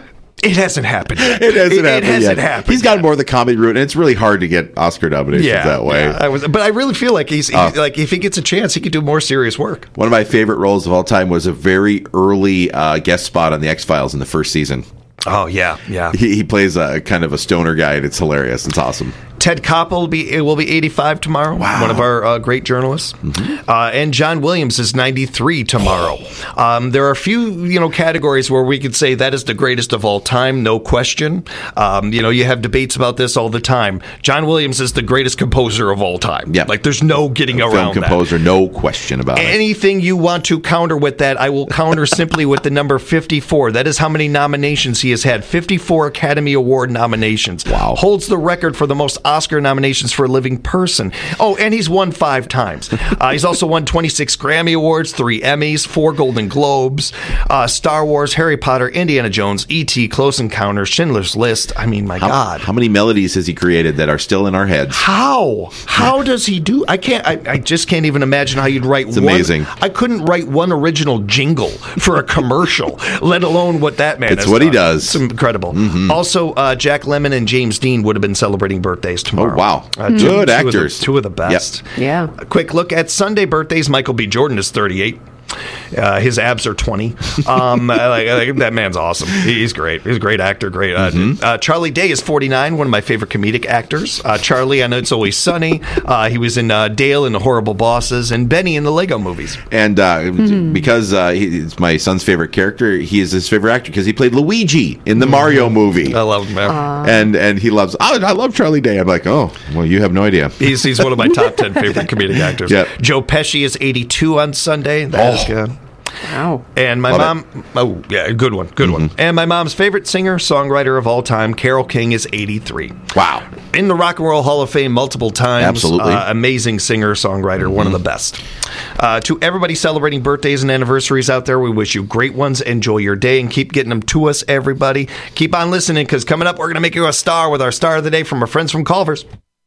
It hasn't happened yet. It hasn't it, happened it hasn't yet. happened He's got yet. more of the comedy route, and it's really hard to get Oscar nominations yeah, that way. Yeah, I was, but I really feel like he's, Uh, he's like if he gets a chance, he could do more serious work. One of my favorite roles of all time was a very early uh, guest spot on The X-Files in the first season. Oh, yeah, yeah. He, he plays a kind of a stoner guy, and it's hilarious. It's awesome. Ted Koppel will be will be eighty-five tomorrow. Wow. One of our uh, great journalists. Mm-hmm. Uh, and John Williams is ninety-three tomorrow. Oh. Um, there are a few you know categories where we could say that is the greatest of all time, no question. Um, you know, you have debates about this all the time. John Williams is the greatest composer of all time. Yeah, like there's no getting a around film composer, that. No question about Anything it. Anything you want to counter with that, I will counter simply with the number fifty-four. That is how many nominations he has had. fifty-four Academy Award nominations. Wow. Holds the record for the most Oscar nominations for a living person. Oh, and he's won five times. Uh, he's also won twenty-six Grammy Awards, three Emmys, four Golden Globes, uh, Star Wars, Harry Potter, Indiana Jones, E T, Close Encounters, Schindler's List. I mean, my how, God. How many melodies has he created that are still in our heads? How? How does he do? I can't. I, I just can't even imagine how you'd write it's one. amazing. I couldn't write one original jingle for a commercial, let alone what that man It's has what done. he does. It's incredible. Mm-hmm. Also, uh, Jack Lemmon and James Dean would have been celebrating birthdays tomorrow. Oh, wow. Uh, two, Good two actors. Of the, two of the best. Yep. Yeah. A quick look at Sunday birthdays. Michael B. Jordan is thirty-eight. Uh, his abs are twenty. Um, I like, I like, that man's awesome. He's great. He's a great actor. Great. Uh, Mm-hmm. uh, Charlie Day is forty-nine. One of my favorite comedic actors. Uh, Charlie, I know It's Always Sunny. Uh, he was in uh, Dale in The Horrible Bosses and Benny in the Lego Movies. And uh, Mm-hmm. because uh, he, it's my son's favorite character, he is his favorite actor because he played Luigi in the Mario movie. I love him. And and he loves. Oh, I love Charlie Day. I'm like, oh, well, you have no idea. He's he's one of my top ten favorite comedic actors. Yep. Joe Pesci is eighty-two on Sunday. That's Oh. good. Wow. And my Love mom, oh, yeah, good one, good Mm-hmm. one. And my mom's favorite singer, songwriter of all time, Carole King, is eighty-three. Wow. In the Rock and Roll Hall of Fame multiple times. Absolutely. Uh, amazing singer, songwriter, mm-hmm. one of the best. Uh, to everybody celebrating birthdays and anniversaries out there, we wish you great ones. Enjoy your day and keep getting them to us, everybody. Keep on listening because coming up, we're going to make you a star with our Star of the Day from our friends from Culver's.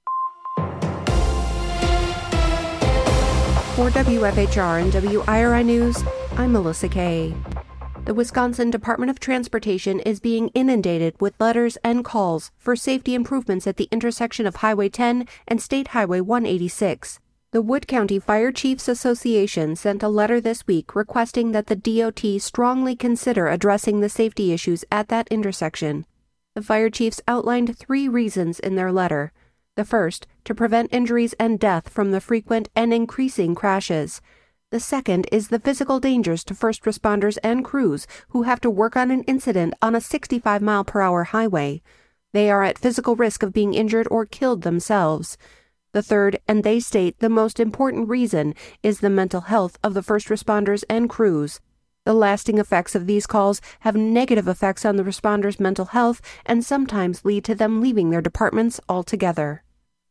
For W F H R and W I R I News, I'm Melissa Kay. The Wisconsin Department of Transportation is being inundated with letters and calls for safety improvements at the intersection of Highway ten and State Highway one eighty-six. The Wood County Fire Chiefs Association sent a letter this week requesting that the D O T strongly consider addressing the safety issues at that intersection. The fire chiefs outlined three reasons in their letter. The first, to prevent injuries and death from the frequent and increasing crashes. The second is the physical dangers to first responders and crews who have to work on an incident on a sixty-five mile per hour highway. They are at physical risk of being injured or killed themselves. The third, and they state the most important reason, is the mental health of the first responders and crews. The lasting effects of these calls have negative effects on the responders' mental health and sometimes lead to them leaving their departments altogether.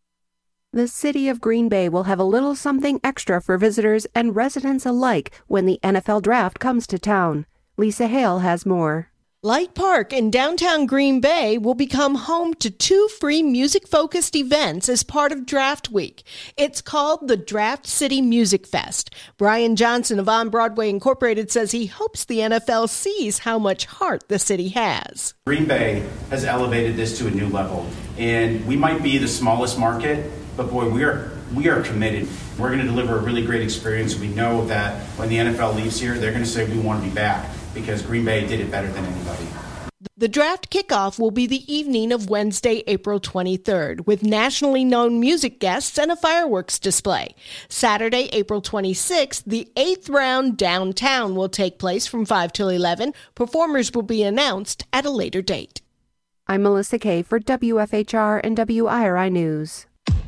The city of Green Bay will have a little something extra for visitors and residents alike when the N F L draft comes to town. Lisa Hale has more. Light Park in downtown Green Bay will become home to two free music-focused events as part of Draft Week. It's called the Draft City Music Fest. Brian Johnson of On Broadway Incorporated says he hopes the N F L sees how much heart the city has. Green Bay has elevated this to a new level, and we might be the smallest market, but boy, we are we are committed. We're going to deliver a really great experience. We know that when the N F L leaves here, they're going to say we want to be back, because Green Bay did it better than anybody. The draft kickoff will be the evening of Wednesday, April twenty-third, with nationally known music guests and a fireworks display. Saturday, April twenty-sixth, the eighth round downtown will take place from five till eleven. Performers will be announced at a later date. I'm Melissa Kay for W F H R and W I R I News.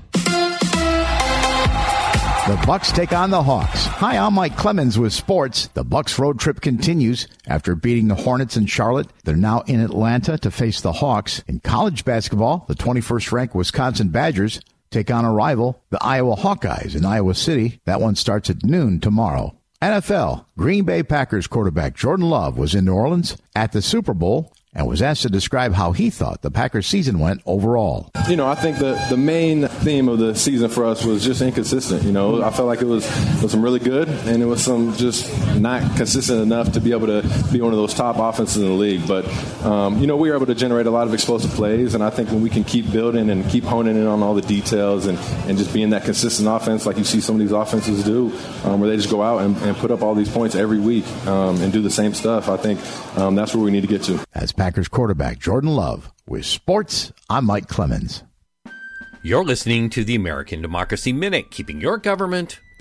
The Bucks take on the Hawks. Hi, I'm Mike Clemens with sports. The Bucks road trip continues. After beating the Hornets in Charlotte, they're now in Atlanta to face the Hawks. In college basketball, the twenty-first ranked Wisconsin Badgers take on a rival, the Iowa Hawkeyes in Iowa City. That one starts at noon tomorrow. N F L, Green Bay Packers quarterback Jordan Love was in New Orleans at the Super Bowl and was asked to describe how he thought the Packers season went overall. You know, I think the, the main theme of the season for us was just inconsistent. You know, I felt like it was, it was some really good, and it was some just not consistent enough to be able to be one of those top offenses in the league. But, um, you know, we were able to generate a lot of explosive plays, and I think when we can keep building and keep honing in on all the details and, and just being that consistent offense like you see some of these offenses do, um, where they just go out and, and put up all these points every week um, and do the same stuff, I think um, that's where we need to get to. As Packers quarterback Jordan Love. With sports, I'm Mike Clemens. You're listening to the American Democracy Minute, keeping your government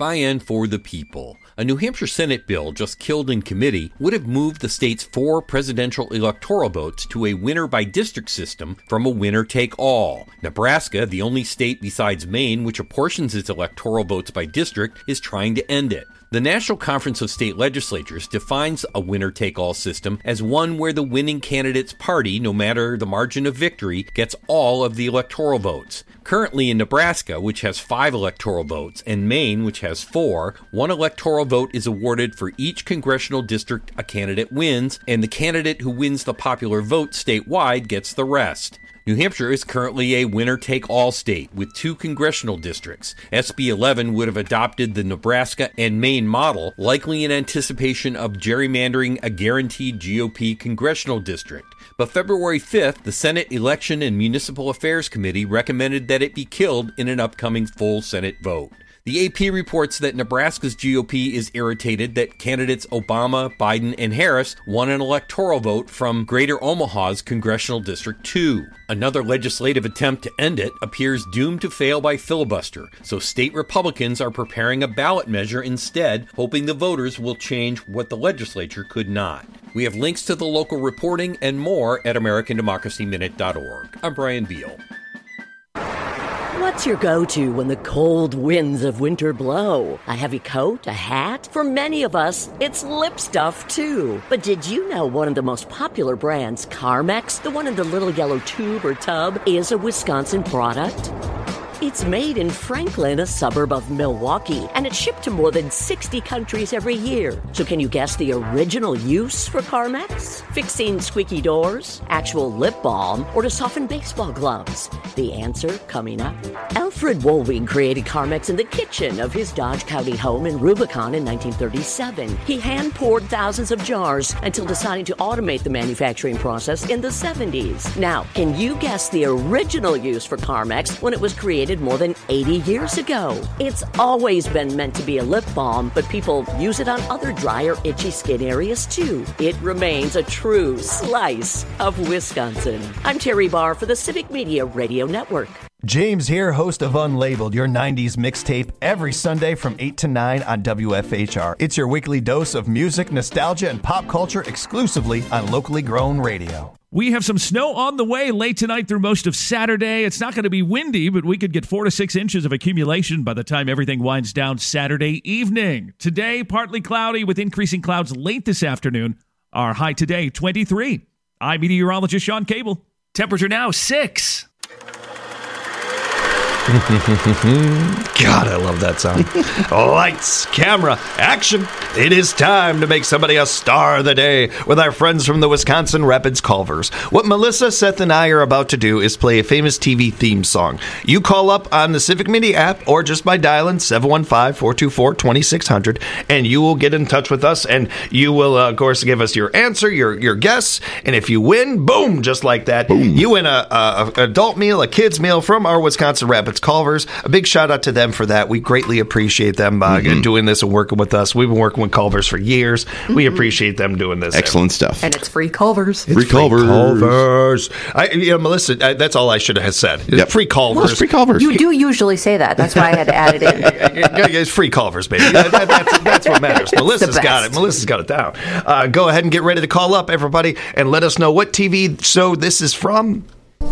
by and for the people. A New Hampshire Senate bill just killed in committee would have moved the state's four presidential electoral votes to a winner-by-district system from a winner-take-all. Nebraska, the only state besides Maine which apportions its electoral votes by district, is trying to end it. The National Conference of State Legislatures defines a winner-take-all system as one where the winning candidate's party, no matter the margin of victory, gets all of the electoral votes. Currently in Nebraska, which has five electoral votes, and Maine, which has four, one electoral vote is awarded for each congressional district a candidate wins, and the candidate who wins the popular vote statewide gets the rest. New Hampshire is currently a winner-take-all state with two congressional districts. S B eleven would have adopted the Nebraska and Maine model, likely in anticipation of gerrymandering a guaranteed G O P congressional district. But February fifth, the Senate Election and Municipal Affairs Committee recommended that it be killed in an upcoming full Senate vote. The A P reports that Nebraska's G O P is irritated that candidates Obama, Biden, and Harris won an electoral vote from Greater Omaha's Congressional District two. Another legislative attempt to end it appears doomed to fail by filibuster, so state Republicans are preparing a ballot measure instead, hoping the voters will change what the legislature could not. We have links to the local reporting and more at American Democracy Minute dot org. I'm Brian Beal. What's your go-to when the cold winds of winter blow? A heavy coat? A hat? For many of us, it's lip stuff, too. But did you know one of the most popular brands, Carmex, the one in the little yellow tube or tub, is a Wisconsin product? It's made in Franklin, a suburb of Milwaukee, and it's shipped to more than sixty countries every year. So can you guess the original use for Carmex? Fixing squeaky doors, actual lip balm, or to soften baseball gloves? The answer coming up. Alfred Wohlwing created Carmex in the kitchen of his Dodge County home in Rubicon in nineteen thirty-seven. He hand-poured thousands of jars until deciding to automate the manufacturing process in the seventies. Now, can you guess the original use for Carmex when it was created more than eighty years ago? It's always been meant to be a lip balm, but people use it on other dry or itchy skin areas too. It remains a true slice of Wisconsin. I'm Terry Barr for the Civic Media Radio Network. James here, host of Unlabeled, your nineties mixtape, every Sunday from eight to nine on W F H R. It's your weekly dose of music, nostalgia, and pop culture exclusively on locally grown radio. We have some snow on the way late tonight through most of Saturday. It's not going to be windy, but we could get four to six inches of accumulation by the time everything winds down Saturday evening. Today, partly cloudy with increasing clouds late this afternoon. Our high today, twenty-three. I'm meteorologist Sean Cable. Temperature now, six. God, I love that sound. Lights, camera, action. It is time to make somebody a star of the day with our friends from the Wisconsin Rapids Culvers. What Melissa, Seth, and I are about to do is play a famous T V theme song. You call up on the Civic Media app or just by dialing seven one five, four two four, two six zero zero and you will get in touch with us and you will, uh, of course, give us your answer, your your guess, and if you win, boom, just like that, boom. You win a, a, a adult meal, a kid's meal from our Wisconsin Rapids Culvers. A big shout out to them for that. We greatly appreciate them uh, mm-hmm. doing this and working with us. We've been working with Culvers for years. Mm-hmm. We appreciate them doing this. Excellent stuff. And it's free Culvers. It's free, free Culvers. Culvers. I, you know, Melissa, I, that's all I should have said. Yep. Free Culvers. Well, it's free Culvers. You do usually say that. That's why I had to add it in. It's free Culvers, baby. That, that, that's, that's what matters. Melissa's got it. Melissa's got it down. Uh, go ahead and get ready to call up, everybody, and let us know what T V show this is from.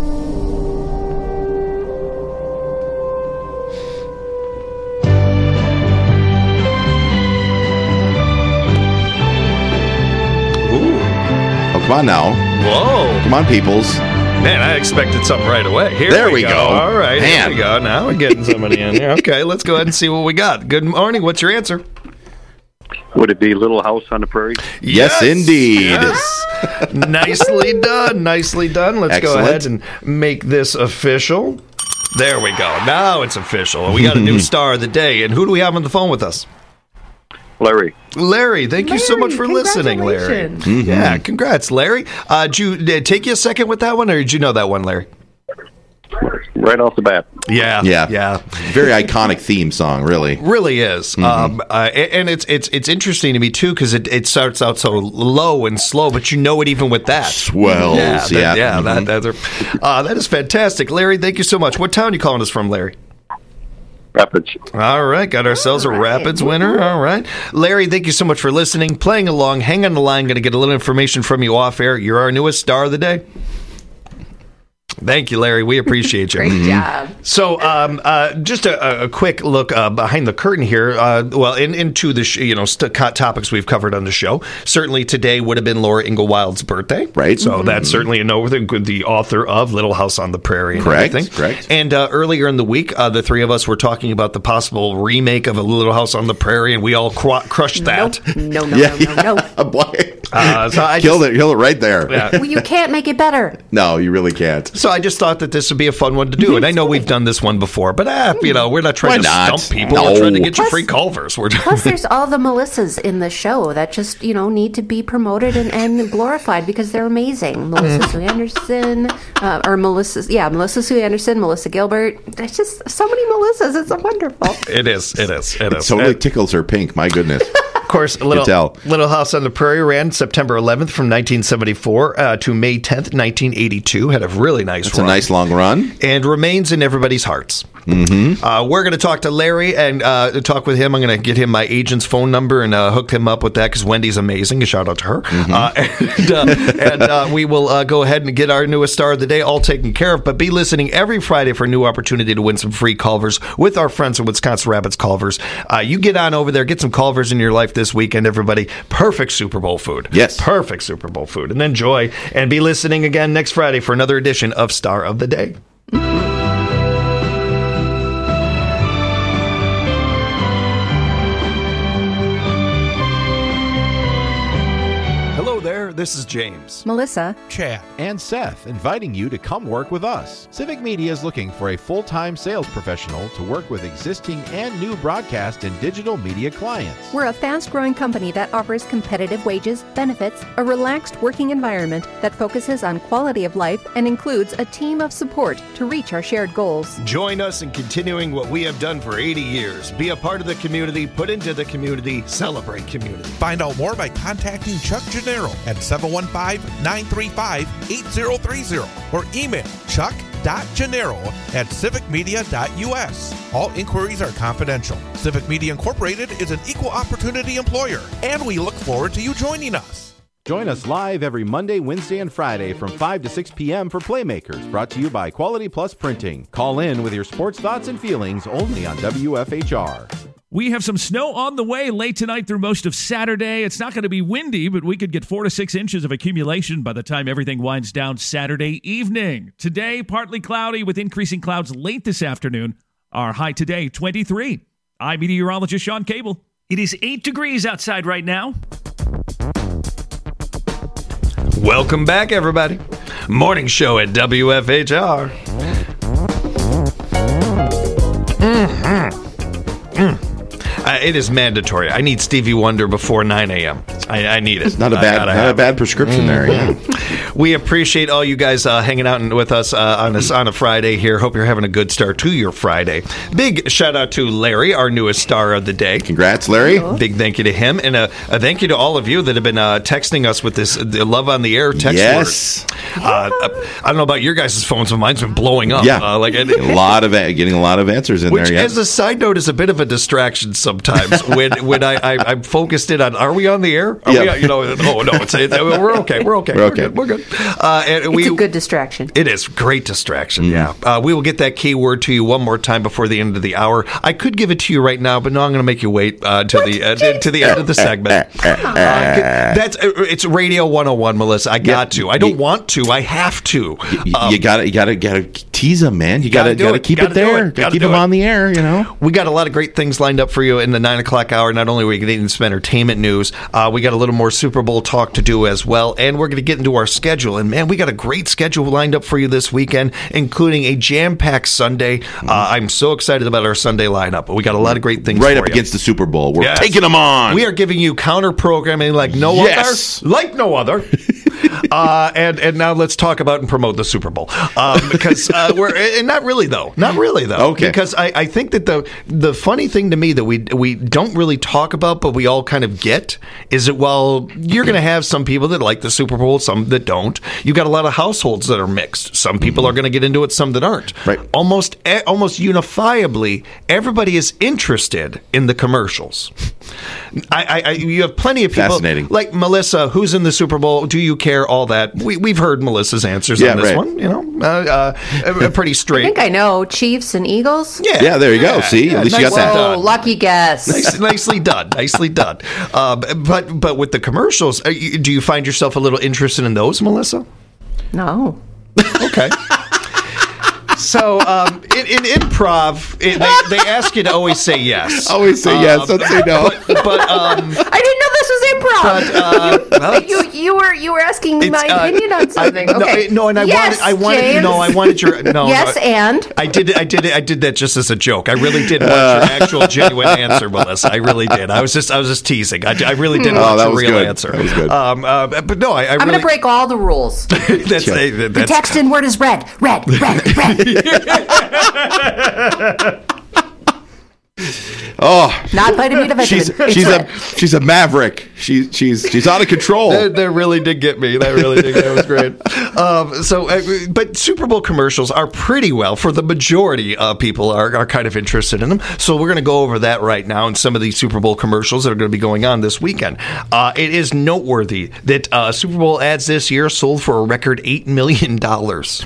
Come on now. Whoa. Come on, peoples. Man, I expected something right away. Here there we, we go. go. All right, Man. Here we go. Now we're getting somebody in here. Okay, let's go ahead and see what we got. Good morning. What's your answer? Would it be Little House on the Prairie? Yes, yes indeed. Yes. Nicely done. Nicely done. Let's Excellent. go ahead and make this official. There we go. Now it's official. We got a new star of the day. And who do we have on the phone with us? Larry. Larry, thank Larry, you so much for listening, Larry. Mm-hmm. Yeah, congrats, Larry. Uh, did you did it take you a second with that one, or did you know that one, Larry? Right off the bat. Yeah, yeah, yeah. Very iconic theme song, really. Really is. Mm-hmm. Um, uh, and it's it's it's interesting to me too because it, it starts out so low and slow, but you know it even with that swells. Yeah, that, yeah, yeah. Mm-hmm. That, that, uh, that is fantastic, Larry. Thank you so much. What town are you calling us from, Larry? Rapids. All right, got ourselves a Rapids winner. All right. Larry, thank you so much for listening, playing along. Hang on the line. Going to get a little information from you off air. You're our newest star of the day. Thank you, Larry. We appreciate you. Great mm-hmm. job. So, um, uh, just a, a quick look uh, behind the curtain here. Uh, well, in, into the sh- you know st- topics we've covered on the show. Certainly, today would have been Laura Ingalls Wilde's birthday, right? So mm-hmm. that's certainly a note. The, the author of Little House on the Prairie, and correct? Everything. Correct. And uh, earlier in the week, uh, the three of us were talking about the possible remake of A Little House on the Prairie, and we all cr- crushed that. Nope. No, no, yeah, no, no, no. Yeah. Boy. Uh, so I killed just, it, killed it right there. Yeah. Well, you can't make it better. No, you really can't. So I just thought that this would be a fun one to do, and I know we've done this one before, but ah, you know, we're not trying Why to not? stump people. No. We're trying to get you Plus- free Culvers. We're Plus, there's all the Melissas in the show that just, you know, need to be promoted and, and glorified because they're amazing. Melissa Sue Anderson, uh, or Melissa, yeah, Melissa Sue Anderson, Melissa Gilbert. There's just so many Melissas. It's wonderful. It is. It is. It is. It totally And, tickles her pink. My goodness. of course, a little, tell. Little House on the Prairie ran September eleventh from nineteen seventy-four uh, to May tenth, nineteen eighty-two. Had a really nice It's run. a nice long run. And remains in everybody's hearts. Mm-hmm. Uh, we're going to talk to Larry and uh, talk with him. I'm going to get him my agent's phone number and uh, hook him up with that because Wendy's amazing. A shout out to her. Mm-hmm. Uh, and uh, and uh, we will uh, go ahead and get our newest star of the day all taken care of. But be listening every Friday for a new opportunity to win some free Culvers with our friends at Wisconsin Rapids Culvers. Uh, you get on over there, get some Culvers in your life this weekend, everybody. Perfect Super Bowl food. Yes. Perfect Super Bowl food. And enjoy. And be listening again next Friday for another edition of Star of the Day. This is James, Melissa, Chad, and Seth inviting you to come work with us. Civic Media is looking for a full-time sales professional to work with existing and new broadcast and digital media clients. We're a fast-growing company that offers competitive wages, benefits, a relaxed working environment that focuses on quality of life and includes a team of support to reach our shared goals. Join us in continuing what we have done for eighty years. Be a part of the community, put into the community, celebrate community. Find out more by contacting Chuck Gennaro at seven one five, nine three five, eight zero three zero or email chuck dot gennaro at civic media dot u s. All inquiries are confidential. Civic Media Incorporated is an equal opportunity employer, and we look forward to you joining us. Join us live every Monday, Wednesday, and Friday from five to six p.m. for Playmakers, brought to you by Quality Plus Printing. Call in with your sports thoughts and feelings only on W F H R. We have some snow on the way late tonight through most of Saturday. It's not going to be windy, but we could get four to six inches of accumulation by the time everything winds down Saturday evening. Today, partly cloudy with increasing clouds late this afternoon. Our high today, twenty-three. I'm meteorologist Sean Cable. It is eight degrees outside right now. Welcome back, everybody. Morning show at W F H R. Mm-hmm. Mm. Uh, it is mandatory. I need Stevie Wonder before nine a.m. I, I need it. It's not a bad, not a bad prescription there. Yeah. We appreciate all you guys uh, hanging out with us uh, on, a, on a Friday here. Hope you're having a good start to your Friday. Big shout out to Larry, our newest star of the day. Congrats, Larry. Hello. Big thank you to him. And a, a thank you to all of you that have been uh, texting us with this the Love on the Air text yes. word. Uh, I don't know about your guys' phones, but mine's been blowing up. Yeah. Uh, like a lot of getting a lot of answers in which, there. Yeah. As a side note, is a bit of a distraction sometimes when when I, I I'm focused in on are we on the air? Are yeah. we, you know, oh no, it's, it, we're okay, we're okay, we're, we're okay. good, we're good. Uh, and it's we, a good distraction. It is great distraction. Mm-hmm. Yeah, uh, we will get that keyword to you one more time before the end of the hour. I could give it to you right now, but no, I'm going to make you wait uh, to the uh, to the end of the segment. Uh, that's it's Radio one oh one, Melissa. I got yeah. to. I don't you, want to. I have to. You, um, you got you got to got to tease them, man. You got to got to keep gotta it there. It. Gotta keep them it. on the air. You know, we got a lot of great things lined up for you in the nine o'clock hour. Not only are we getting some entertainment news, uh, we got a little more Super Bowl talk to do as well, and we're going to get into our schedule. And man, we got a great schedule lined up for you this weekend, including a jam-packed Sunday. Mm-hmm. Uh, I'm so excited about our Sunday lineup. We got a lot of great things right for up you. against the Super Bowl. We're yes. taking them on. We are giving you counter programming like no yes. other, like no other. Uh, and and now let's talk about and promote the Super Bowl um, because uh, we're and not really though, not really though. Okay. Because I, I think that the the funny thing to me that we we don't really talk about, but we all kind of get is that while you're going to have some people that like the Super Bowl, some that don't. You got a lot of households that are mixed. Some people mm-hmm. are going to get into it, some that aren't. Right. Almost almost unifiably, everybody is interested in the commercials. I, I, you have plenty of people Fascinating. like Melissa, who's in the Super Bowl. Do you care? All that we we've heard Melissa's answers yeah, on this right. one. You know, uh, uh, pretty straight. I think I know Chiefs and Eagles. Yeah, yeah. There you yeah, go. See, yeah, at least nice you got that. Whoa, lucky guess. Nice, nicely done. Nicely done. Uh, but but with the commercials, uh, you, do you find yourself a little interested in those, Melissa? No. Okay. So, um, in, in improv, it, they, they ask you to always say yes. Always say yes. Don't say no. But, but um, I didn't know this was improv. But, uh, well, you you were you were asking me my uh, opinion on something. I, no, okay. no, and I yes, wanted, I wanted, James. no, I wanted your, no, yes, no, and I did, I did, I did that just as a joke. I really did want uh, your actual genuine answer, Melissa. I really did. I was just, I was just teasing. I, I really did oh, want that your was real good. answer. That was good. Um, uh, but no, I, I I'm really, going to break all the rules. that's, yeah. they, The that's text in word is red, red, red, red. Oh, not vitamin B. She's It's she's red. a she's a maverick. She's she's she's out of control. That, that really did get me. That really did. That was great. Um, so, uh, but Super Bowl commercials are pretty well for the majority of people are, are kind of interested in them. So we're going to go over that right now and some of these Super Bowl commercials that are going to be going on this weekend. Uh, it is noteworthy that uh, Super Bowl ads this year sold for a record eight million dollars.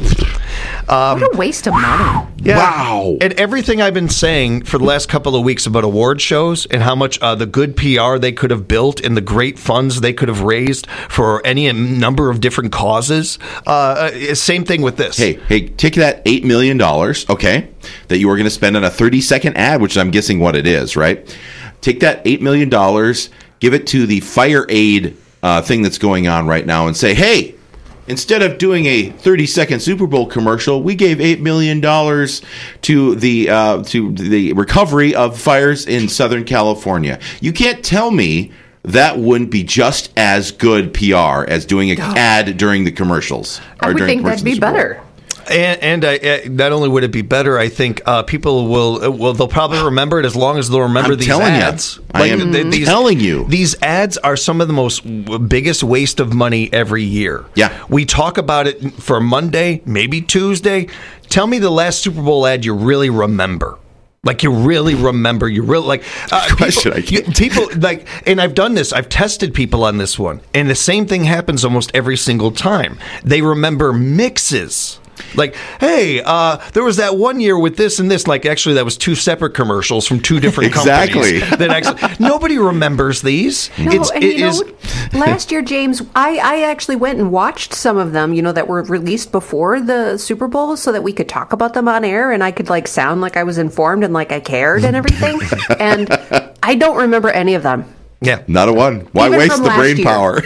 Um, what a waste of money. Yeah. Wow. And everything I've been saying for the last couple of weeks about award shows and how much uh, the good P R they could have built and the great funds they could have raised for any number of different causes. Uh, same thing with this. Hey, hey, take that eight million dollars, okay, that you were going to spend on a thirty-second ad, which I'm guessing what it is, right? Take that eight million dollars, give it to the fire aid uh, thing that's going on right now and say, hey, instead of doing a thirty-second Super Bowl commercial, we gave eight million dollars to the uh, to the recovery of fires in Southern California. You can't tell me that wouldn't be just as good P R as doing an ad during the commercials. I would think that'd be better. And, and I, uh, not only would it be better, I think uh, people will will they'll probably remember it as long as they'll remember I'm these telling ads. You. I am th- these, telling you, these ads are some of the most biggest waste of money every year. Yeah, we talk about it for Monday, maybe Tuesday. Tell me the last Super Bowl ad you really remember. Like you really remember, you really like uh, question. People, I you, people like, and I've done this. I've tested people on this one, and the same thing happens almost every single time. They remember mixes. Like, hey, uh, there was that one year with this and this. Like, actually, that was two separate commercials from two different exactly. companies. That actually, nobody remembers these. No, it's, and it you is, know, last year, James, I, I actually went and watched some of them, you know, that were released before the Super Bowl so that we could talk about them on air and I could, like, sound like I was informed and, like, I cared and everything. And I don't remember any of them. Yeah. Not a one. Why Even waste from the last brain year. power?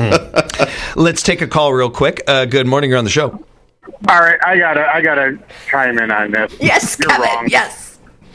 mm. Let's take a call real quick. Uh, good morning. You're on the show. All right, I gotta, I gotta chime in on this. Yes, you're Kevin, wrong. yes.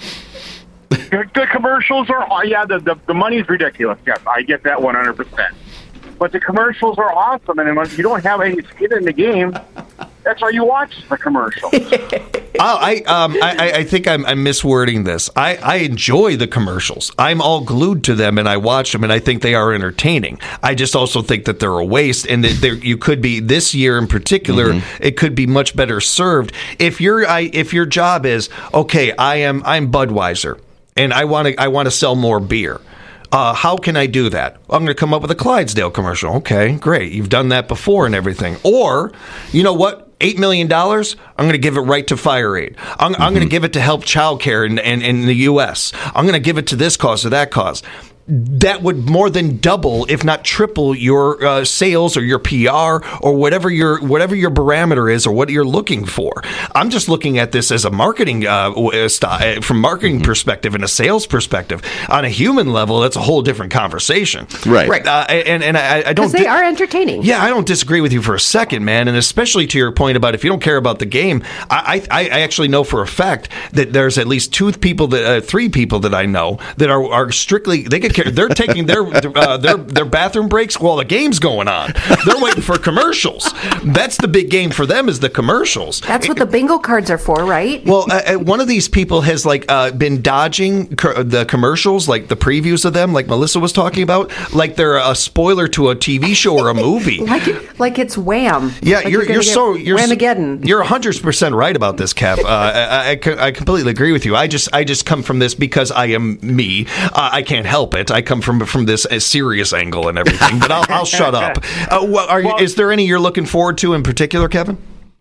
The, the commercials are, oh, yeah, the, the the money's ridiculous. Yes, I get that one hundred percent. But the commercials are awesome, and if you don't have any skin in the game, that's why you watch the commercial. oh, I, um, I, I think I'm, I'm miswording this. I, I enjoy the commercials. I'm all glued to them, and I watch them, and I think they are entertaining. I just also think that they're a waste, and that you could be this year in particular. Mm-hmm. It could be much better served if your I, if your job is okay. I am I'm Budweiser, and I want to I want to sell more beer. Uh, how can I do that? I'm going to come up with a Clydesdale commercial. Okay, great. You've done that before and everything. Or, you know what? eight million dollars, I'm going to give it right to Fire Aid. I'm, mm-hmm. I'm going to give it to help childcare in, in, in the U S. I'm going to give it to this cause or that cause. That would more than double, if not triple, your uh, sales or your P R or whatever your whatever your parameter is or what you're looking for. I'm just looking at this as a marketing uh, style, from marketing mm-hmm. perspective and a sales perspective. On a human level, that's a whole different conversation, right? Right. Uh, and and I, I don't. Because they di- are entertaining. Yeah, I don't disagree with you for a second, man. And especially to your point about if you don't care about the game, I I, I actually know for a fact that there's at least two people that uh, three people that I know that are are strictly they get care. They're taking their uh, their their bathroom breaks while the game's going on. They're waiting for commercials. That's the big game for them, is the commercials. That's what the bingo cards are for, right? Well, uh, one of these people has like uh, been dodging co- the commercials, like the previews of them, like Melissa was talking about, like they're a spoiler to a T V show or a movie. like it, like it's Wham. Yeah, like you're you're so you're Whamageddon. You're one hundred percent right about this, Kev. Uh, I, I I completely agree with you. I just I just come from this because I am me. Uh, I can't help it. I come from from this uh, serious angle and everything. But I'll, I'll shut up. Uh, what, are you, Well- is there any you're looking forward to in particular, Kevin?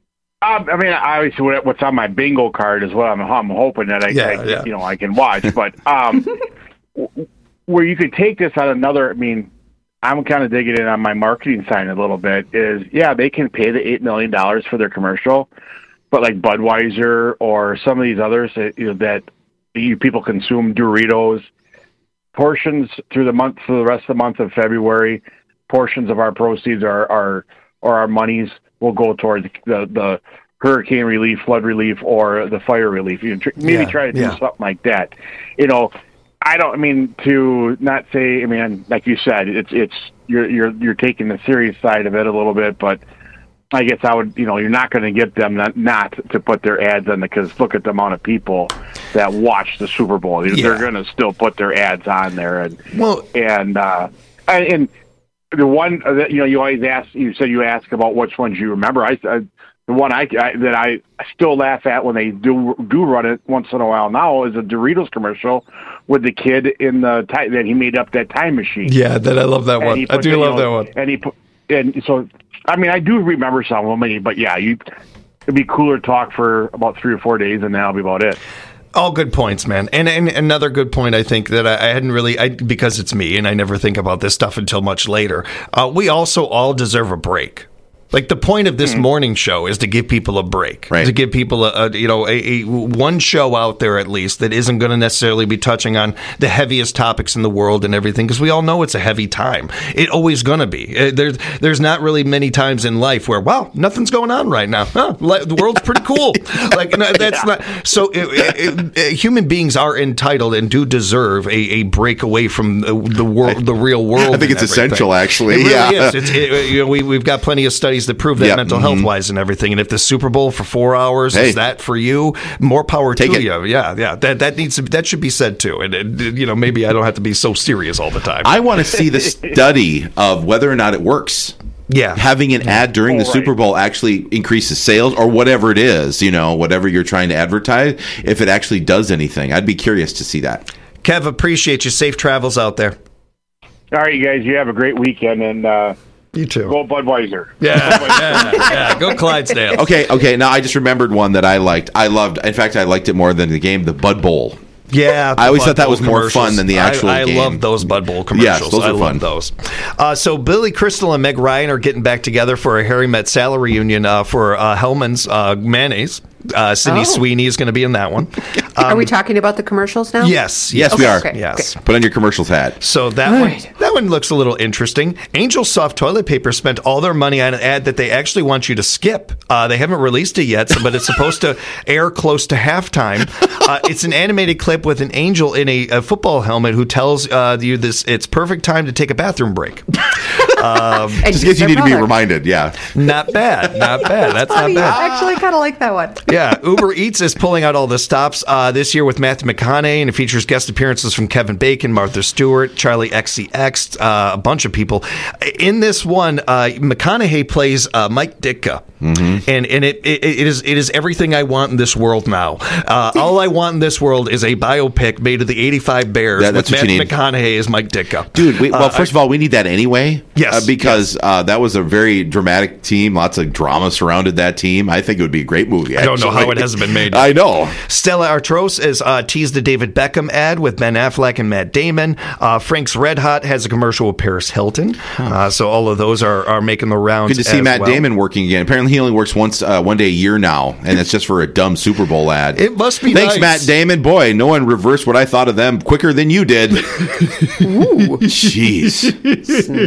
Um, I mean, obviously, what- what's on my bingo card is what I'm, I'm hoping that I, Yeah, I yeah. you know, I can watch. But um, w- where you could take this on another, I mean, I'm kind of digging in on my marketing side a little bit. Is yeah, they can pay the eight million dollars for their commercial, but like Budweiser or some of these others that, you know, that you people consume, Doritos, portions through the month, through the rest of the month of February, portions of our proceeds are are or our monies will go towards the the hurricane relief, flood relief, or the fire relief. You tr- maybe Yeah, try to do yeah. something like that. You know, I don't. I mean, to not say. I mean, like you said, it's it's you're you're you're taking the serious side of it a little bit, but I guess I would. You know, you're not going to get them not, not to put their ads on, because look at the amount of people that watch the Super Bowl. They're, Yeah. they're going to still put their ads on there, and well, and uh, and. and the one that, you know, you always ask, you said you ask about which ones you remember. I, I the one I, I that I still laugh at when they do do run it once in a while now is a Doritos commercial with the kid in the time that he made up that time machine. Yeah, that I love that And one. he I put do the, you love know, that one. And he put, and so I mean I do remember some of them, but yeah, you it'd be cooler talk for about three or four days, and that'll be about it. All good points, man. And, and another good point, I think, that I, I hadn't really, I, because it's me and I never think about this stuff until much later. Uh, we also all deserve a break. Like, the point of this Mm-hmm. morning show is to give people a break, Right. to give people a, a you know a, a one show out there at least that isn't going to necessarily be touching on the heaviest topics in the world and everything, because we all know it's a heavy time. It always going to be. Uh, There's there's not really many times in life where, wow, nothing's going on right now. Huh, li- the world's pretty cool. Like, no, that's not so. It, it, it, human beings are entitled and do deserve a, a break away from the, the world, the real world. I think and it's everything. essential, actually. It really Yeah. is. It's, it, you know, we we've got plenty of studies that prove that Yep. mental Mhm. health wise and everything. And if the Super Bowl for four hours Hey. is that for you, more power Take to it. you. Yeah, yeah. That that needs to that should be said too. And, and you know, maybe I don't have to be so serious all the time. I want to see the study of whether or not it works. Yeah. Having an ad during Oh, the right. Super Bowl actually increases sales, or whatever it is, you know, whatever you're trying to advertise, if it actually does anything. I'd be curious to see that. Kev, appreciate you. Safe travels out there. All right, you guys, you have a great weekend, and uh, you too. Go Budweiser. Yeah, yeah, yeah. Go Clydesdale. Okay, okay. Now I just remembered one that I liked. I loved. In fact, I liked it more than the game, the Bud Bowl. Yeah, I always Bud thought that Bowl was more commercials. fun than the actual I, I game. love those Bud Bowl commercials. Yes, those I are love fun. those. Uh, so Billy Crystal and Meg Ryan are getting back together for a Harry Met Sally reunion uh, for uh, Hellman's uh, mayonnaise. Uh, Sydney Oh. Sweeney is going to be in that one. Are Um, we talking about the commercials now? Yes, Yes, Okay, we are. okay, Yes. okay. Put on your commercials hat. So that All one, right. that one looks a little interesting. Angel Soft Toilet Paper spent all their money on an ad that they actually want you to skip. Uh, they haven't released it yet, so, but it's supposed to air close to halftime. Uh, it's an animated clip with an angel in a, a football helmet who tells uh, you this: it's perfect time to take a bathroom break. Um, And Just in case use you their need to be product. reminded. Yeah. not bad, not bad. That's not Funny. bad. I actually kind of like that one. Yeah, Uber Eats is pulling out all the stops uh, this year with Matthew McConaughey, and it features guest appearances from Kevin Bacon, Martha Stewart, Charlie X C X, uh, a bunch of people. In this one, uh, McConaughey plays uh, Mike Ditka. Mm-hmm. And and it, it it is it is everything I want in this world now. Uh, all I want in this world is a biopic made of the eighty-five Bears That- that's with what you Matthew need. McConaughey as Mike Ditka. Dude, we, well, Uh, first of all, we need that anyway. Yes, uh, because uh, that was a very dramatic team. Lots of drama surrounded that team. I think it would be a great movie. I don't know actually. how it hasn't been made. I know. Stella Artois is uh, teased a David Beckham ad with Ben Affleck and Matt Damon. Uh, Frank's Red Hot has a commercial with Paris Hilton. Uh, so all of those are, are making the rounds. Good to see as Matt well. Damon working again. Apparently, he only works once, uh, one day a year now, and it's just for a dumb Super Bowl ad. It must be Thanks, nice. Matt Damon. Boy, no one reversed what I thought of them quicker than you did. Jeez. Snap.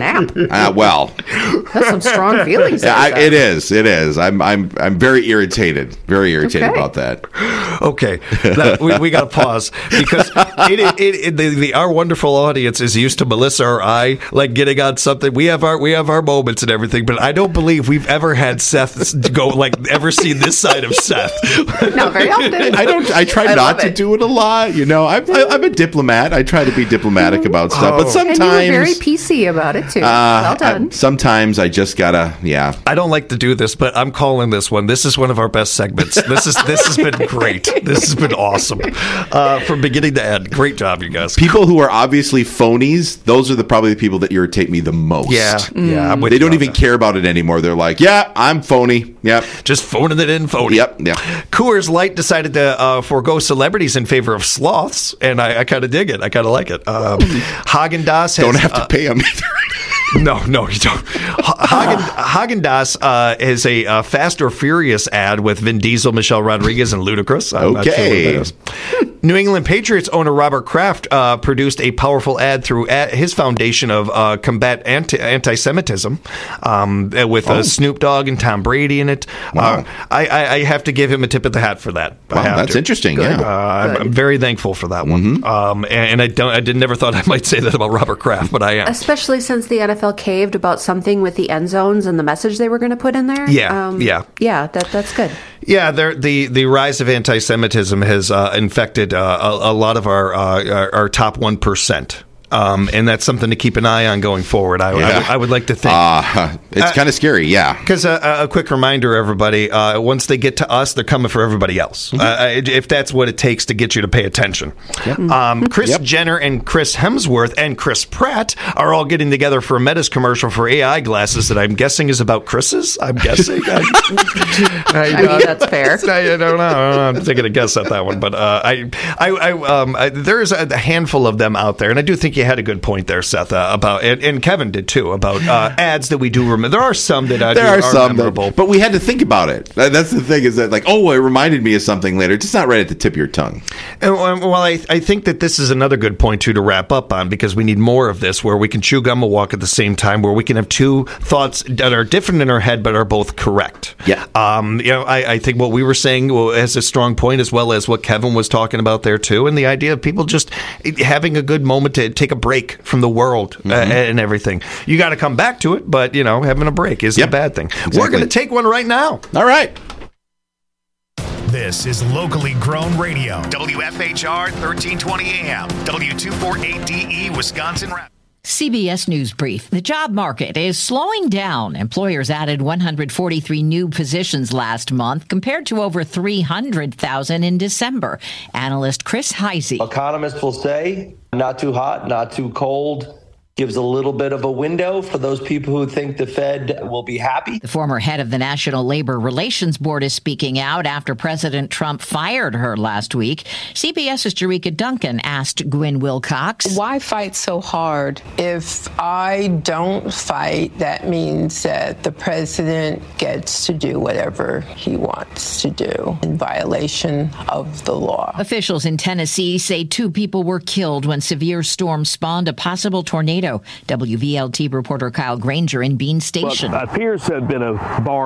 Uh, well, That's some strong feelings. Yeah, I, it is. It is. I'm. I'm. I'm very irritated. Very irritated Okay. about that. Okay, that, we, we got to pause because it, it, it, the, the, our wonderful audience is used to Melissa or I like getting on something. We have our we have our moments and everything, but I don't believe we've ever had Seth go like ever seen this side of Seth. Not very often. I don't. I try I not love to it. do it a lot. You know, I'm. I, I'm a diplomat. I try to be diplomatic about stuff, but Oh. sometimes And you were very P C about it too. uh, well done. I- sometimes I just gotta. Yeah. I don't like to do this, but I'm calling this one. This is one of our best segments. This is this has been great. This has been awesome uh, from beginning to end. Great job, you guys. People who are obviously phonies, those are the probably the people that irritate me the most. Yeah, yeah. I'm with They you don't on even that. care about it anymore. They're like, yeah, I'm phony. Yep. Just phoning it in, phony. Yep. Yeah. Coors Light decided to uh, forego celebrities in favor of sloths, and I, I kind of dig it. I kind of like it. Um, Haagen Dazs has, Don't have to uh, pay them either. No, no, you don't. Haagen Haagen Dazs uh, is a uh, Fast or Furious ad with Vin Diesel, Michelle Rodriguez, and Ludacris. I'm not sure what Okay. that is. New England Patriots owner Robert Kraft uh, produced a powerful ad through ad, his foundation of uh, combat anti- anti-Semitism um, with uh, Oh. Snoop Dogg and Tom Brady in it. Wow. Uh, I, I, I have to give him a tip of the hat for that. I Wow, have that's to. interesting. Good. Yeah. Uh, I'm, I'm very thankful for that one. Um, and, and I don't. I did never thought I might say that about Robert Kraft, but I am. Especially since the N F L caved about something with the end zones and the message they were going to put in there. Yeah, yeah. Yeah, that that's good. Yeah, there, the the rise of anti-Semitism has uh, infected uh, a, a lot of our uh, our, our top one percent. Um, and that's something to keep an eye on going forward. I, I, Yeah. would, I would like to think. Uh, it's Uh, kind of scary. Yeah. Because uh, a quick reminder, everybody, uh, once they get to us, they're coming for everybody else. Mm-hmm. Uh, if that's what it takes to get you to pay attention. Um, Chris Yep. Jenner and Chris Hemsworth and Chris Pratt are all getting together for a Metas commercial for A I glasses that I'm guessing is about Chris's. I'm guessing. I, I mean, that's fair. I don't know. I don't know. I'm taking a guess at that one, but uh, I, I, I, um, I, there's a handful of them out there, and I do think you had a good point there, Seth, uh, about and, and Kevin did too about uh, ads that we do remember. There are some that uh, There do, are some, memorable. that, but we had to think about it. That- That's the thing is that like, oh, it reminded me of something later. It's just not right at the tip of your tongue. And, um, well, I, I think that this is another good point too to wrap up on because we need more of this where we can chew gum and walk at the same time, where we can have two thoughts that are different in our head but are both correct. Yeah. Um. You know, I, I think what we were saying has a strong point as well as what Kevin was talking about there too, and the idea of people just having a good moment to take a break from the world uh, and everything. You got to come back to it, but you know, having a break isn't Yep. a bad thing. Exactly. We're going to take one right now. All right. This is locally grown radio. W F H R thirteen twenty A M. W two forty-eight D E Wisconsin Rapids. C B S News Brief. The job market is slowing down. Employers added one hundred forty-three new positions last month compared to over three hundred thousand in December. Analyst Chris Heisey. Economists will say not too hot, not too cold. Gives a little bit of a window for those people who think the Fed will be happy. The former head of the National Labor Relations Board is speaking out after President Trump fired her last week. CBS's Jerika Duncan asked Gwen Wilcox. Why fight so hard? If I don't fight, that means that the president gets to do whatever he wants to do in violation of the law. Officials in Tennessee say two people were killed when severe storm spawned a possible tornado. W V L T reporter Kyle Granger in Bean Station. What appears to have been a bar